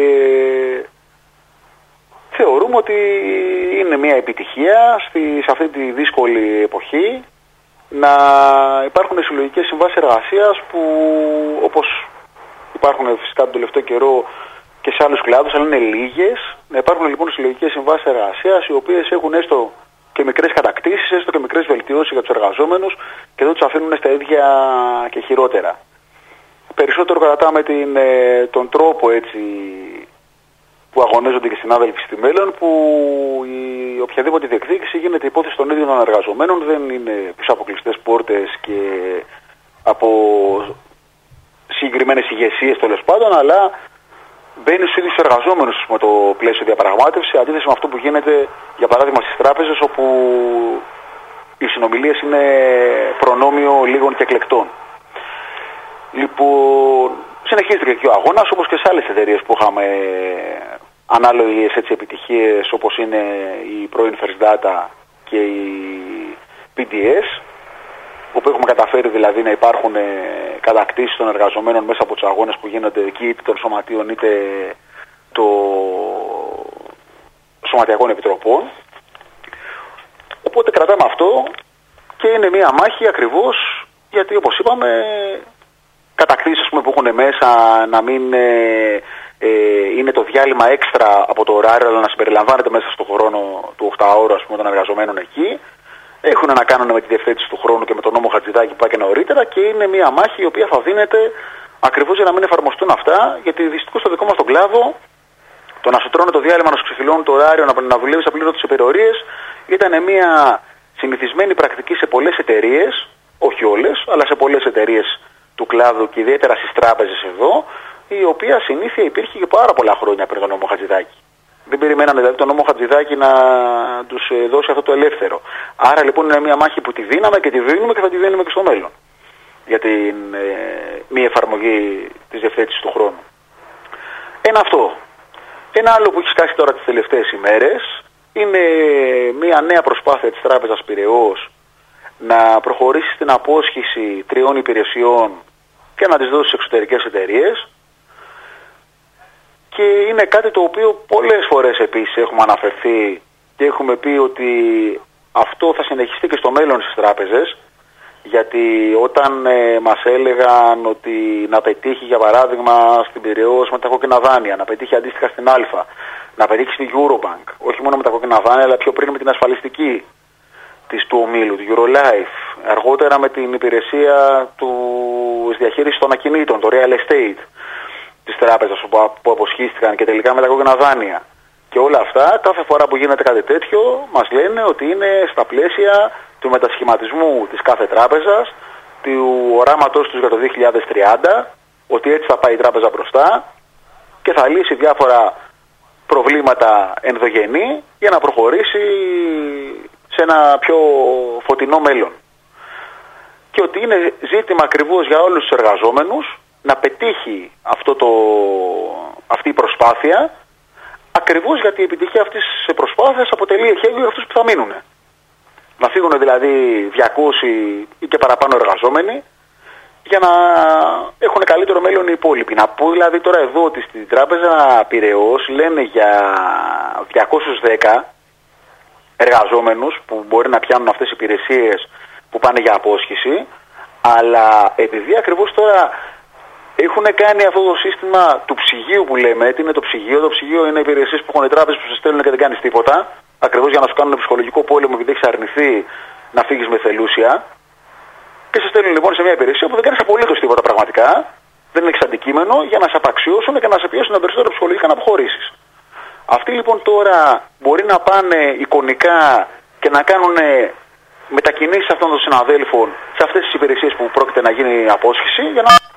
θεωρούμε ότι είναι μια επιτυχία στη, σε αυτή τη δύσκολη εποχή να υπάρχουν συλλογικές συμβάσεις εργασίας που, όπως υπάρχουν φυσικά τον τελευταίο καιρό και σε άλλους κλάδους, αλλά είναι λίγες. Να υπάρχουν λοιπόν συλλογικές συμβάσεις εργασίας οι οποίες έχουν έστω και μικρές κατακτήσεις, έστω και μικρές βελτιώσεις για τους εργαζόμενους και δεν τους αφήνουν στα ίδια και χειρότερα. Περισσότερο κρατάμε την, τον τρόπο έτσι που αγωνίζονται και οι συνάδελφοι στη μέλλον, που η οποιαδήποτε διεκδίκηση γίνεται υπόθεση των ίδιων των εργαζομένων, δεν είναι πίσω από κλειστές πόρτες και από συγκεκριμένες ηγεσίες τέλος πάντων, αλλά μπαίνει στους ίδιους εργαζόμενους με το πλαίσιο διαπραγμάτευση, αντίθεση με αυτό που γίνεται για παράδειγμα στις τράπεζες, όπου οι συνομιλίες είναι προνόμιο λίγων και εκλεκτών. Λοιπόν, συνεχίζεται και ο αγώνας, όπως και σε άλλες εταιρείες που είχαμε ανάλογες έτσι επιτυχίες, όπως είναι η πρώην First Data και η πι ντι ες, όπου έχουμε καταφέρει δηλαδή να υπάρχουν κατακτήσεις των εργαζομένων μέσα από τους αγώνες που γίνονται εκεί, είτε των σωματείων είτε των σωματιακών επιτροπών. Οπότε κρατάμε αυτό και είναι μια μάχη ακριβώς γιατί, όπως είπαμε, κατακτήσεις που έχουν μέσα να μην ε, ε, είναι το διάλειμμα έξτρα από το ωράριο, αλλά να συμπεριλαμβάνεται μέσα στον χρόνο του οκτάωρου ας πούμε, των εργαζομένων εκεί. Έχουν να κάνουν με τη διευθέτηση του χρόνου και με τον νόμο Χατζηδάκη που πάει και νωρίτερα, και είναι μια μάχη η οποία θα δίνεται ακριβώς για να μην εφαρμοστούν αυτά, γιατί δυστυχώς στο δικό μας τον κλάδο το να σου τρώνε το διάλειμμα, να σου ξεφυλώνουν το ωράριο, να, να δουλεύεις απλήρωτες υπερορίες ήταν μια συνηθισμένη πρακτική σε πολλές εταιρείες, όχι όλες, αλλά σε πολλές εταιρείες του κλάδου και ιδιαίτερα στις τράπεζες εδώ, η οποία συνήθεια υπήρχε και πάρα πολλά χρόνια πριν τον νόμο Χατζηδάκη. Δεν περιμένανε δηλαδή τον νόμο Χατζηδάκη να τους δώσει αυτό το ελεύθερο. Άρα λοιπόν είναι μια μάχη που τη δίναμε και τη δίνουμε και θα τη δίνουμε και στο μέλλον για την ε, μη εφαρμογή της διευθέτησης του χρόνου. Ένα αυτό. Ένα άλλο που έχει σκάσει τώρα τις τελευταίες ημέρες είναι μια νέα προσπάθεια της Τράπεζας Πειραιώς να προχωρήσει στην απόσχηση τριών υπηρεσιών και να τις δώσει σε εξωτερικές εταιρείες. Και είναι κάτι το οποίο πολλές φορές επίσης έχουμε αναφερθεί και έχουμε πει ότι αυτό θα συνεχιστεί και στο μέλλον στις τράπεζες, γιατί όταν ε, μας έλεγαν ότι να πετύχει για παράδειγμα στην Πειραιώς με τα κόκκινα δάνεια, να πετύχει αντίστοιχα στην Α, να πετύχει στην Eurobank, όχι μόνο με τα κόκκινα δάνεια αλλά πιο πριν με την ασφαλιστική της του ομίλου, του Eurolife, αργότερα με την υπηρεσία του διαχείρισης των ακινήτων, το Real Estate της τράπεζας που αποσχίστηκαν και τελικά με τα κόκκινα δάνεια. Και όλα αυτά, κάθε φορά που γίνεται κάτι τέτοιο, μας λένε ότι είναι στα πλαίσια του μετασχηματισμού της κάθε τράπεζας, του οράματός τους για το δύο χιλιάδες τριάντα, ότι έτσι θα πάει η τράπεζα μπροστά και θα λύσει διάφορα προβλήματα ενδογενή για να προχωρήσει σε ένα πιο φωτεινό μέλλον. Και ότι είναι ζήτημα ακριβώς για όλους τους εργαζόμενους να πετύχει αυτό το, αυτή η προσπάθεια, ακριβώς γιατί η επιτυχία αυτής της προσπάθειας αποτελεί εχέγγυο για αυτούς που θα μείνουν. Να φύγουν δηλαδή διακόσιοι ή και παραπάνω εργαζόμενοι για να έχουν καλύτερο μέλλον οι υπόλοιποι. Να πω δηλαδή τώρα εδώ ότι στην Τράπεζα Πειραιώς λένε για διακόσιους δέκα εργαζόμενους που μπορεί να πιάνουν αυτές οι υπηρεσίες που πάνε για απόσχηση, αλλά επειδή ακριβώς τώρα έχουν κάνει αυτό το σύστημα του ψυγείου που λέμε, τι είναι το ψυγείο, το ψυγείο είναι υπηρεσίες που έχουν οι τράπεζες που σε στέλνουν και δεν κάνεις τίποτα, ακριβώς για να σου κάνουν ψυχολογικό πόλεμο επειδή έχεις αρνηθεί να φύγεις με θελούσια, και σε στέλνουν λοιπόν σε μια υπηρεσία που δεν κάνεις απολύτως τίποτα πραγματικά, δεν έχεις αντικείμενο, για να σε απαξιώσουν και να σε πιέσουν περισσότερο ψυχολογικά να αποχωρήσεις. Αυτοί λοιπόν τώρα μπορεί να πάνε εικονικά και να κάνουν μετακινήσεις αυτών των συναδέλφων σε αυτές τις υπηρεσίες που πρόκειται να γίνει απόσχηση, για να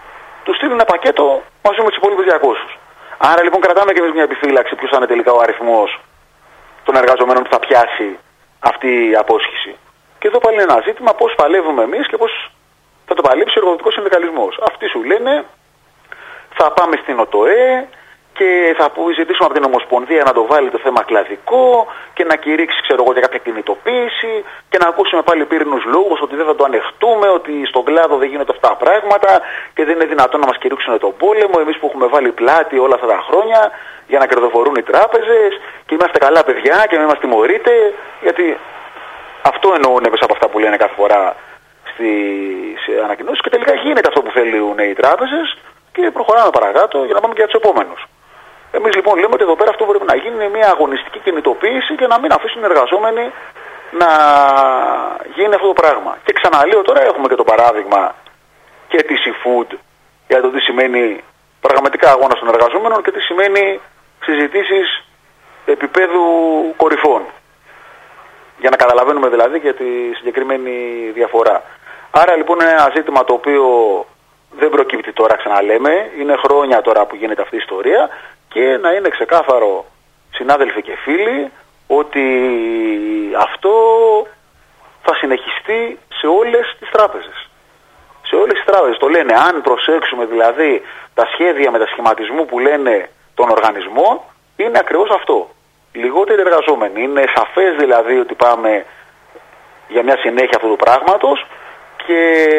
του στείλουν πακέτο μαζί με τους υπόλοιπους διακόσιους. Άρα λοιπόν κρατάμε και εμείς μια επιφύλαξη ποιος θα είναι τελικά ο αριθμός των εργαζομένων που θα πιάσει αυτή η απόσχηση. Και εδώ πάλι είναι ένα ζήτημα πώς παλεύουμε εμείς και πώς θα το παλέψει ο εργοδοτικός συνδικαλισμός. Αυτοί σου λένε θα πάμε στην ΟΤΟΕ και θα ζητήσουμε από την Ομοσπονδία να το βάλει το θέμα κλαδικό και να κηρύξει ξέρω εγώ για κάποια κινητοποίηση και να ακούσουμε πάλι πύρινους λόγους ότι δεν θα το ανεχτούμε, ότι στον κλάδο δεν γίνονται αυτά τα πράγματα και δεν είναι δυνατόν να μας κηρύξουν τον πόλεμο, εμείς που έχουμε βάλει πλάτη όλα αυτά τα χρόνια για να κερδοφορούν οι τράπεζες και είμαστε καλά παιδιά και μην μας τιμωρείτε, γιατί αυτό εννοούν μέσα από αυτά που λένε κάθε φορά στις ανακοινώσεις και τελικά γίνεται αυτό που θέλουν οι τράπεζες και προχωράμε παρακάτω για να πάμε και για τους επόμενους. Εμείς λοιπόν λέμε ότι εδώ πέρα αυτό πρέπει να γίνει μια αγωνιστική κινητοποίηση και να μην αφήσουν οι εργαζόμενοι να γίνει αυτό το πράγμα. Και ξαναλέω τώρα έχουμε και το παράδειγμα και τη eFood για το τι σημαίνει πραγματικά αγώνας των εργαζόμενων και τι σημαίνει συζητήσεις επίπεδου κορυφών. Για να καταλαβαίνουμε δηλαδή και τη συγκεκριμένη διαφορά. Άρα λοιπόν είναι ένα ζήτημα το οποίο δεν προκύπτει τώρα, ξαναλέμε, είναι χρόνια τώρα που γίνεται αυτή η ιστορία και να είναι ξεκάθαρο, συνάδελφοι και φίλοι, ότι αυτό θα συνεχιστεί σε όλες τις τράπεζες. Σε όλες τις τράπεζες το λένε, αν προσέξουμε δηλαδή τα σχέδια μετασχηματισμού που λένε των οργανισμών, είναι ακριβώς αυτό. Λιγότεροι εργαζόμενοι. Είναι σαφές δηλαδή ότι πάμε για μια συνέχεια αυτού του πράγματος και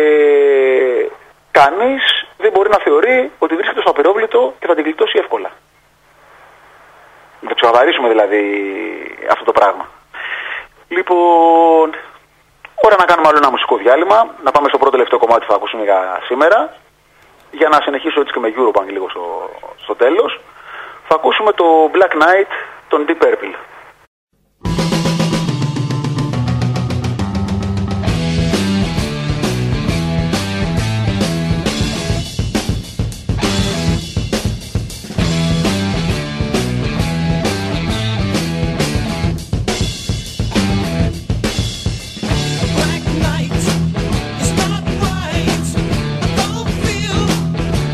κανείς δεν μπορεί να θεωρεί ότι βρίσκεται στο απειρόβλητο και θα την γλιτώσει εύκολα. Να το ξεκαθαρίσουμε δηλαδή αυτό το πράγμα. Λοιπόν, ώρα να κάνουμε άλλο ένα μουσικό διάλειμμα. Να πάμε στο πρώτο τελευταίο κομμάτι που θα ακούσουμε για σήμερα. Για να συνεχίσω έτσι και με Eurobank λίγο στο, στο τέλος. Θα ακούσουμε το Black Knight των Deep Purple.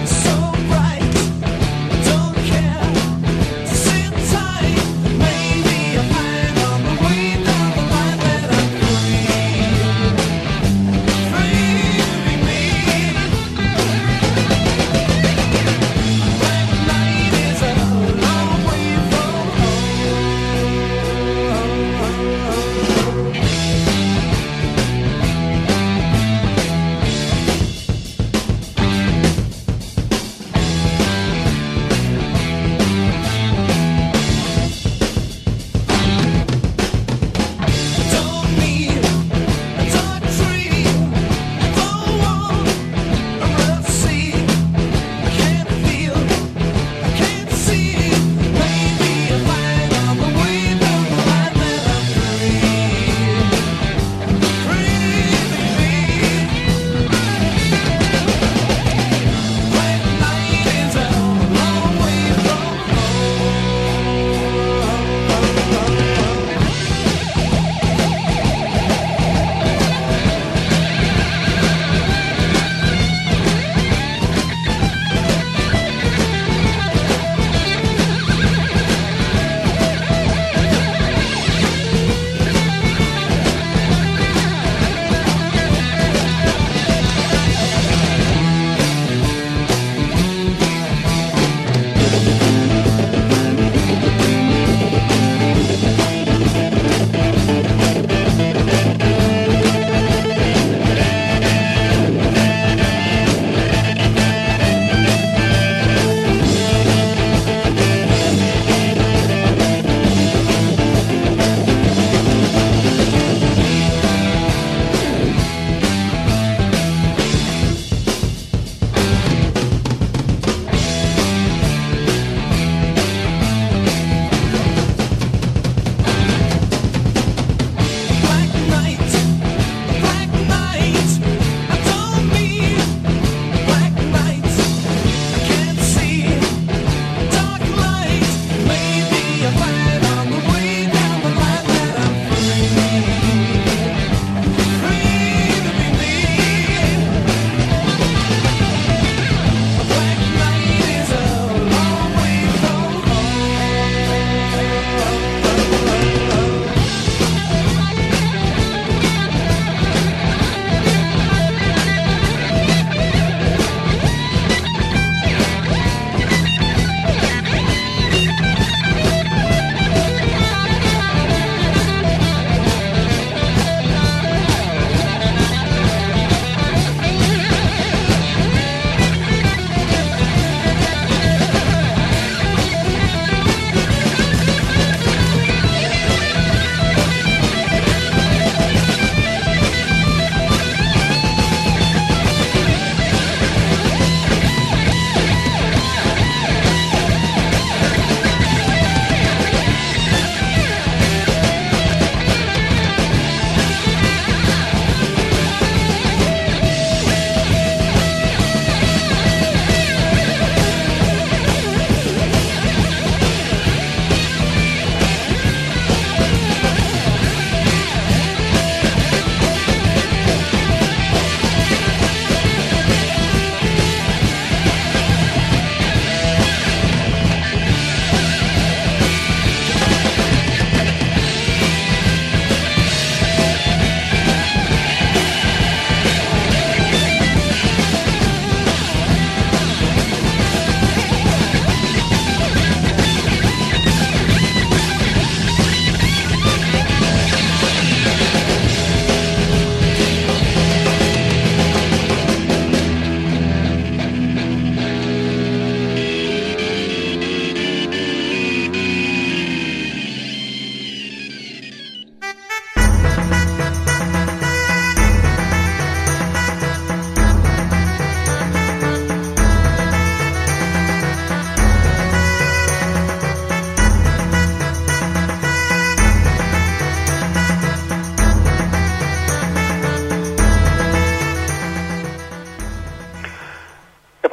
Maybe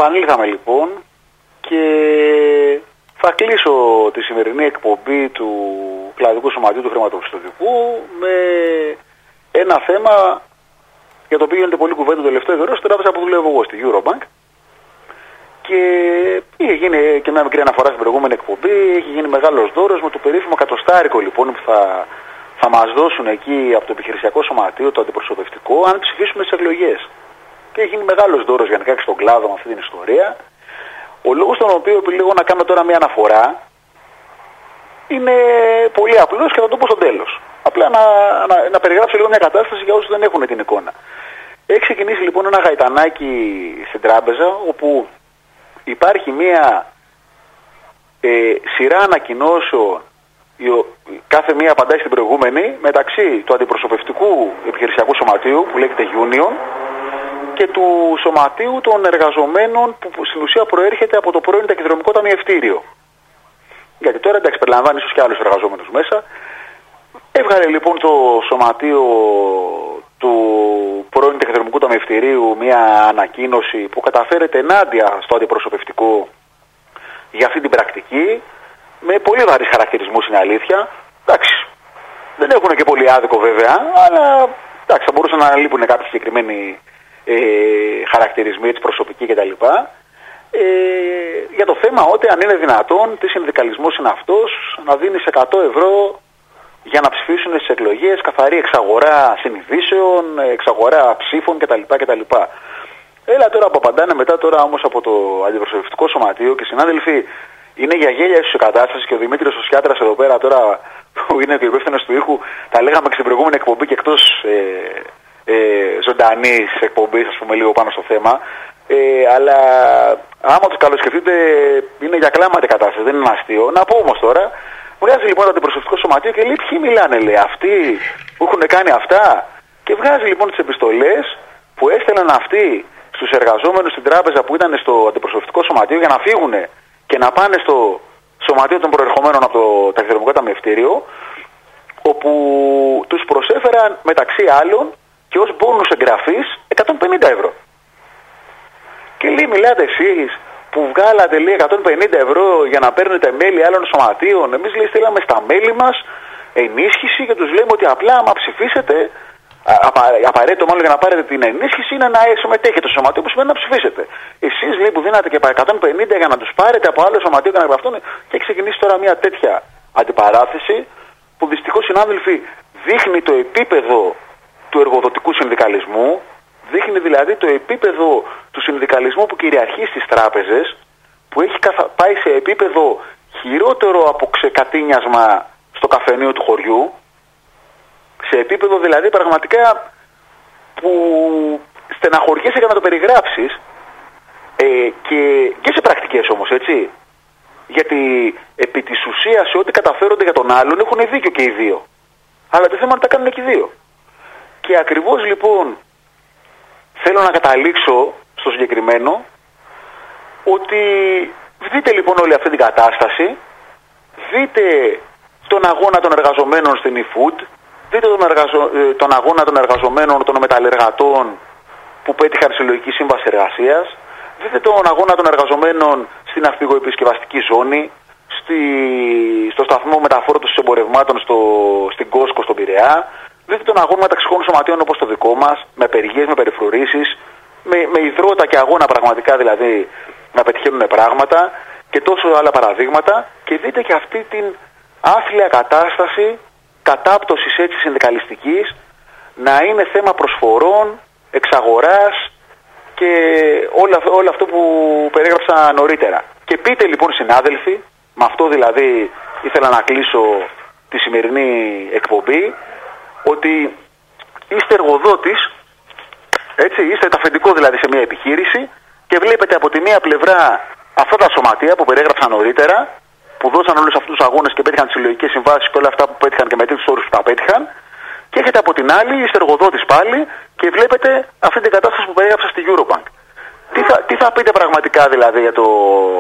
επανήλθαμε λοιπόν και θα κλείσω τη σημερινή εκπομπή του Κλαδικού Σωματείου του Χρηματοπιστωτικού με ένα θέμα για το οποίο γίνεται πολύ κουβέντα το τελευταίο καιρό στην τράπεζα που δουλεύω εγώ, στη Eurobank. Και είχε γίνει και μια μικρή αναφορά στην προηγούμενη εκπομπή, έχει γίνει μεγάλος δώρος με το περίφημο κατοστάρικο λοιπόν που θα, θα μας δώσουν εκεί από το επιχειρησιακό σωματείο, το αντιπροσωπευτικό, αν ψηφίσουμε στις εκλογές. Και έχει γίνει μεγάλος δώρος γενικά και στον κλάδο με αυτή την ιστορία. Ο λόγος τον οποίο επιλέγω να κάνω τώρα μια αναφορά είναι πολύ απλός και θα το πω στο τέλος. Απλά να, να, να περιγράψω λίγο μια κατάσταση για όσους δεν έχουν την εικόνα. Έχει ξεκινήσει λοιπόν ένα γαϊτανάκι στην τράπεζα όπου υπάρχει μια ε, σειρά ανακοινώσεων, κάθε μία απαντάει στην προηγούμενη, μεταξύ του αντιπροσωπευτικού επιχειρησιακού σωματείου που λέγεται Union και του σωματείου των εργαζομένων που στην ουσία προέρχεται από το πρώην ταχυδρομικό ταμιευτήριο. Γιατί τώρα εντάξει περιλαμβάνει ίσως και άλλους εργαζόμενους μέσα. Έβγαλε λοιπόν το σωματείο του πρώην ταχυδρομικού ταμιευτηρίου μια ανακοίνωση που καταφέρεται ενάντια στο αντιπροσωπευτικό για αυτή την πρακτική, με πολύ βαρύς χαρακτηρισμούς είναι αλήθεια. Εντάξει, δεν έχουν και πολύ άδικο βέβαια, αλλά εντάξει, θα μπορούσαν να λείπουν κάποιοι συγκεκριμένοι ε, χαρακτηρισμοί, έτσι, προσωπικοί κτλ. Ε, για το θέμα ότι αν είναι δυνατόν, τι συνδικαλισμός είναι αυτός, να δίνεις εκατό ευρώ για να ψηφίσουν στις εκλογές, καθαρή εξαγορά συνειδήσεων, εξαγορά ψήφων κτλ. κτλ. Έλα τώρα που απαντάνε μετά τώρα όμως από το αντιπροσωπευτικό σωματείο και συνάδελφοι, είναι για γέλια ίσως η κατάσταση και ο Δημήτρης ο Σιάτρας εδώ πέρα τώρα που είναι και ο υπεύθυνος του ήχου, τα λέγαμε και στην προηγούμενη εκπομπή και εκτός ε, ε, ζωντανής εκπομπής, ας πούμε, λίγο πάνω στο θέμα. Ε, αλλά άμα τους καλοσκεφτείτε είναι για κλάματα κατάσταση, δεν είναι αστείο. Να πω όμως τώρα, βγάζει λοιπόν το αντιπροσωπευτικό σωματείο και λέει ποιοι μιλάνε, λέει, αυτοί που έχουν κάνει αυτά. Και βγάζει λοιπόν τις επιστολές που έστελναν αυτοί στους εργαζόμενους στην τράπεζα που ήταν στο αντιπροσωπευτικό σωματείο για να φύγουν και να πάνε στο σωματείο των προερχομένων από το ταχυδρομικό ταμιευτήριο, όπου τους προσέφεραν μεταξύ άλλων και ως μπόνους εγγραφής εκατόν πενήντα ευρώ. Και λέει, μιλάτε εσείς που βγάλατε, λέει, εκατόν πενήντα ευρώ για να παίρνετε μέλη άλλων σωματείων. Εμείς, λέει, στείλαμε στα μέλη μας ενίσχυση και τους λέμε ότι απλά άμα ψηφίσετε, απα, απαραίτητο μάλλον για να πάρετε την ενίσχυση είναι να συμμετέχετε στο σωματείο που σημαίνει να ψηφίσετε. Εσείς, λέει, που δίνατε και εκατόν πενήντα για να τους πάρετε από άλλο σωματείο και να γραφτούν, και έχει ξεκινήσει τώρα μια τέτοια αντιπαράθεση που δυστυχώς, συνάδελφοι, δείχνει το επίπεδο του εργοδοτικού συνδικαλισμού. Δείχνει δηλαδή το επίπεδο του συνδικαλισμού που κυριαρχεί στις τράπεζες, που έχει πάει σε επίπεδο χειρότερο από ξεκατίνιασμα στο καφενείο του χωριού, σε επίπεδο δηλαδή πραγματικά που στεναχωριέσαι για να το περιγράψεις, ε, και, και σε πρακτικές όμως, έτσι. Γιατί επί της ουσίας σε ό,τι καταφέρονται για τον άλλον έχουν δίκιο και οι δύο. Αλλά το θέμα είναι να τα κάνουν και οι δύο. Και ακριβώς λοιπόν θέλω να καταλήξω στο συγκεκριμένο ότι δείτε λοιπόν όλη αυτή την κατάσταση, δείτε τον αγώνα των εργαζομένων στην eFood, δείτε τον, εργαζο... τον αγώνα των εργαζομένων των μεταλλεργατών που πέτυχαν συλλογική σύμβαση εργασίας, δείτε τον αγώνα των εργαζομένων στην ναυπηγοεπισκευαστική ζώνη, στη... στο σταθμό μεταφόρτωσης εμπορευμάτων στο... στην Κόσκο στον Πειραιά. Δείτε τον αγώνα μεταξυχών σωματείων όπως το δικό μας, με απεργίες, με περιφρουρήσεις, με, με υδρότα και αγώνα πραγματικά δηλαδή να πετυχαίνουν πράγματα και τόσο άλλα παραδείγματα. Και δείτε και αυτή την άθλια κατάσταση κατάπτωσης έτσι συνδικαλιστικής να είναι θέμα προσφορών, εξαγοράς και όλα, όλο αυτό που περιέγραψα νωρίτερα. Και πείτε λοιπόν, συνάδελφοι, με αυτό δηλαδή ήθελα να κλείσω τη σημερινή εκπομπή, ότι είστε εργοδότης, έτσι, είστε ταφεντικό δηλαδή σε μια επιχείρηση και βλέπετε από τη μία πλευρά αυτά τα σωματεία που περιέγραψαν νωρίτερα, που δώσαν όλους αυτούς τους αγώνες και πέτυχαν τις συλλογικές συμβάσεις και όλα αυτά που πέτυχαν και με τέτοιους όρους που τα πέτυχαν, και έχετε από την άλλη, είστε εργοδότης πάλι και βλέπετε αυτή την κατάσταση που περιέγραψα στη Eurobank. Τι θα, τι θα πείτε πραγματικά δηλαδή για το...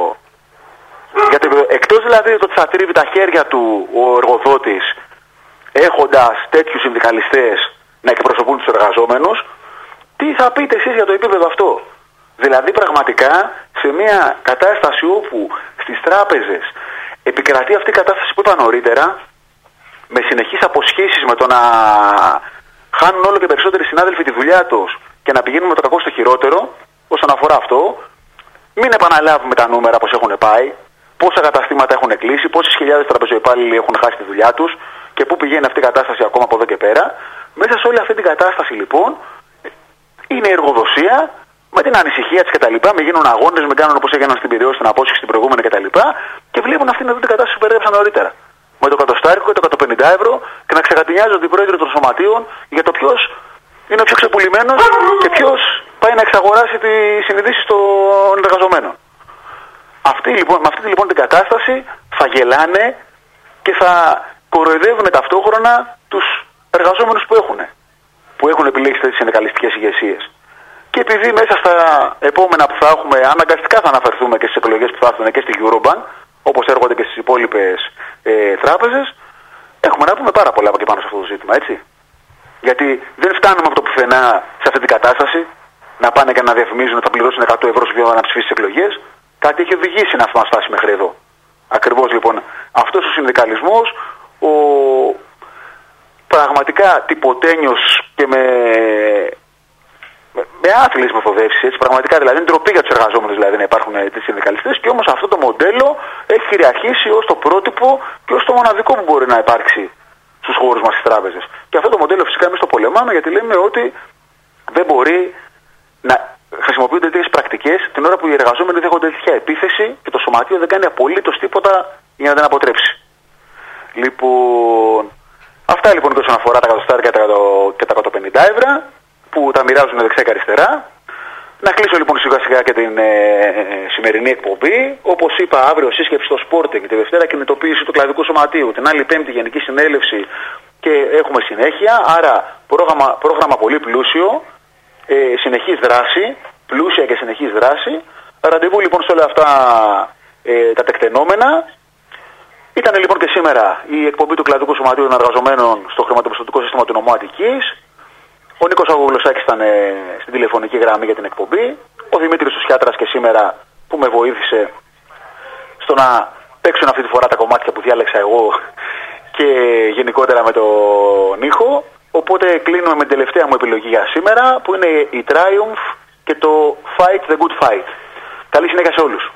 Γιατί εκτός δηλαδή το ότι θα τρίβει τα χέρια του ο εργοδότης έχοντας τέτοιους συνδικαλιστές να εκπροσωπούν τους εργαζόμενους, τι θα πείτε εσείς για το επίπεδο αυτό? Δηλαδή πραγματικά σε μια κατάσταση όπου στις τράπεζες επικρατεί αυτή η κατάσταση που είπα νωρίτερα, με συνεχείς αποσχήσεις, με το να χάνουν όλο και περισσότεροι συνάδελφοι τη δουλειά τους και να πηγαίνουν με το κακό στο χειρότερο όσον αφορά αυτό, μην επαναλάβουμε τα νούμερα πως έχουν πάει, πόσα καταστήματα έχουν κλείσει, πόσες χιλιάδες τραπεζοϊπάλληλοι έχουν χάσει τη δουλειά τους και πού πηγαίνει αυτή η κατάσταση ακόμα από εδώ και πέρα. Μέσα σε όλη αυτή την κατάσταση λοιπόν είναι η εργοδοσία με την ανησυχία της κτλ. Μην γίνουν αγώνες, μην κάνουν όπως έγιναν στην Πειραιώς, στην απόσχηση την προηγούμενη κτλ. Και, και βλέπουν αυτήν εδώ την κατάσταση που περιέγραψα νωρίτερα. Με το εκατοστάρικο και το εκατόν πενήντα ευρώ και να ξεκατηνιάζονται οι πρόεδροι των σωματείων για το ποιος είναι ο πιο ξεπουλημένος και ποιος πάει να εξαγοράσει τις συνειδήσεις των εργαζομένων. Αυτή, λοιπόν, με αυτή λοιπόν την κατάσταση θα γελάνε και θα κοροϊδεύουν ταυτόχρονα τους εργαζόμενους που έχουν, που έχουν επιλέξει τις συνδικαλιστικές ηγεσίες. Και επειδή μέσα στα επόμενα που θα έχουμε, αναγκαστικά θα αναφερθούμε και στις εκλογές που θα έρθουν και στη Eurobank, όπως έρχονται και στις υπόλοιπες ε, τράπεζες, έχουμε να πούμε πάρα πολλά από και πάνω σε αυτό το ζήτημα, έτσι. Γιατί δεν φτάνουμε από το πουθενά σε αυτή την κατάσταση, να πάνε και να διαφημίζουν ότι θα πληρώσουν εκατό ευρώ σου να ψηφίσει τις εκλογές. Κάτι έχει οδηγήσει να μας φτάσει μέχρι εδώ. Ακριβώς λοιπόν αυτός ο συνδικαλισμός, ο πραγματικά τυποτένιος και με, με, με άθλιες μεθοδεύσεις, έτσι, πραγματικά δηλαδή είναι ντροπή για τους εργαζόμενους δηλαδή να υπάρχουν τις συνδικαλιστές, και όμως αυτό το μοντέλο έχει κυριαρχήσει ως το πρότυπο και ως το μοναδικό που μπορεί να υπάρξει στους χώρους μας στις τράπεζες. Και αυτό το μοντέλο φυσικά εμείς το πολεμάμε, γιατί λέμε ότι δεν μπορεί να χρησιμοποιούνται τέτοιες πρακτικές την ώρα που οι εργαζόμενοι δέχονται τέτοια επίθεση και το σωματείο δεν κάνει απολύτως τίποτα για να την αποτρέψει. Λοιπόν, αυτά λοιπόν και όσον αφορά τα εκατοστάρια και τα εκατόν πενήντα ευρώ που τα μοιράζουν δεξιά και αριστερά. Να κλείσω λοιπόν σιγά σιγά και την ε, σημερινή εκπομπή. Όπως είπα, αύριο σύσκεψη στο Sporting, τη Δευτέρα κινητοποίηση του κλαδικού σωματείου, την άλλη Πέμπτη γενική συνέλευση και έχουμε συνέχεια. Άρα πρόγραμμα, πρόγραμμα πολύ πλούσιο. Ε, συνεχής δράση, πλούσια και συνεχής δράση. Ραντεβού λοιπόν σε όλα αυτά ε, τα τεκτενόμενα. Ήταν λοιπόν και σήμερα η εκπομπή του κλαδικού σωματείου των εργαζομένων στο χρηματοπιστωτικό σύστημα του νομού Αττικής. Ο Νίκος Αγγογλωσσάκης ήταν ε, στην τηλεφωνική γραμμή για την εκπομπή. Ο Δημήτρης Σουσιάτρας και σήμερα που με βοήθησε στο να παίξουν αυτή τη φορά τα κομμάτια που διάλεξα εγώ και γενικότερα με τον ήχο. Οπότε κλείνουμε με την τελευταία μου επιλογή για σήμερα, που είναι η Triumph και το Fight the Good Fight. Καλή συνέχεια σε όλους.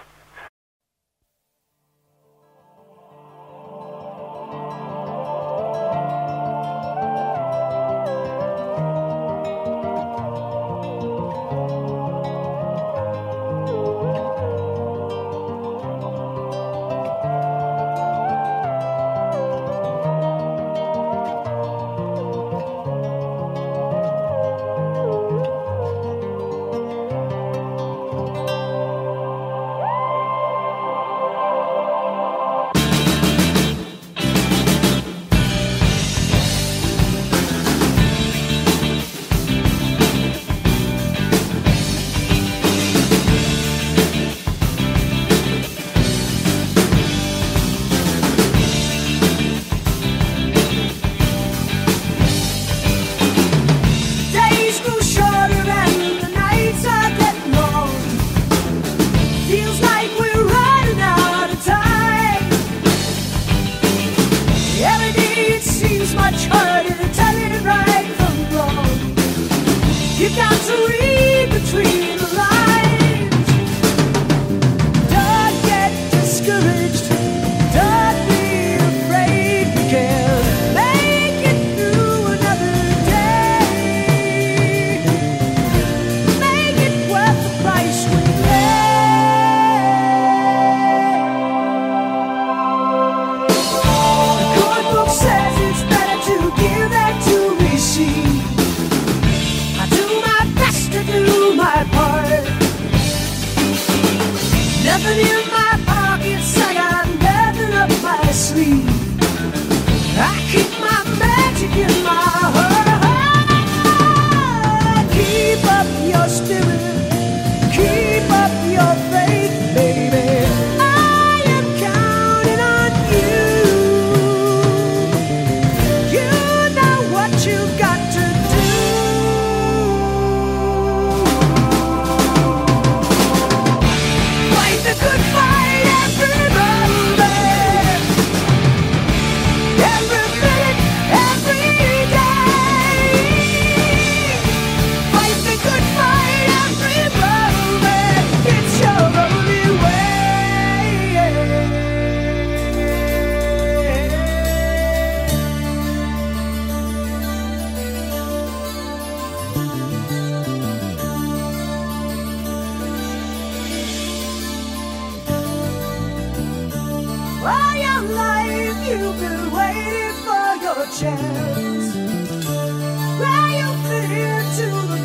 chance. Where you fit into the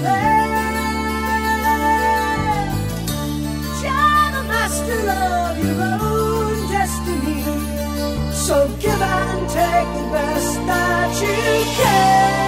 land. You're the master of your own destiny. So give and take the best that you can.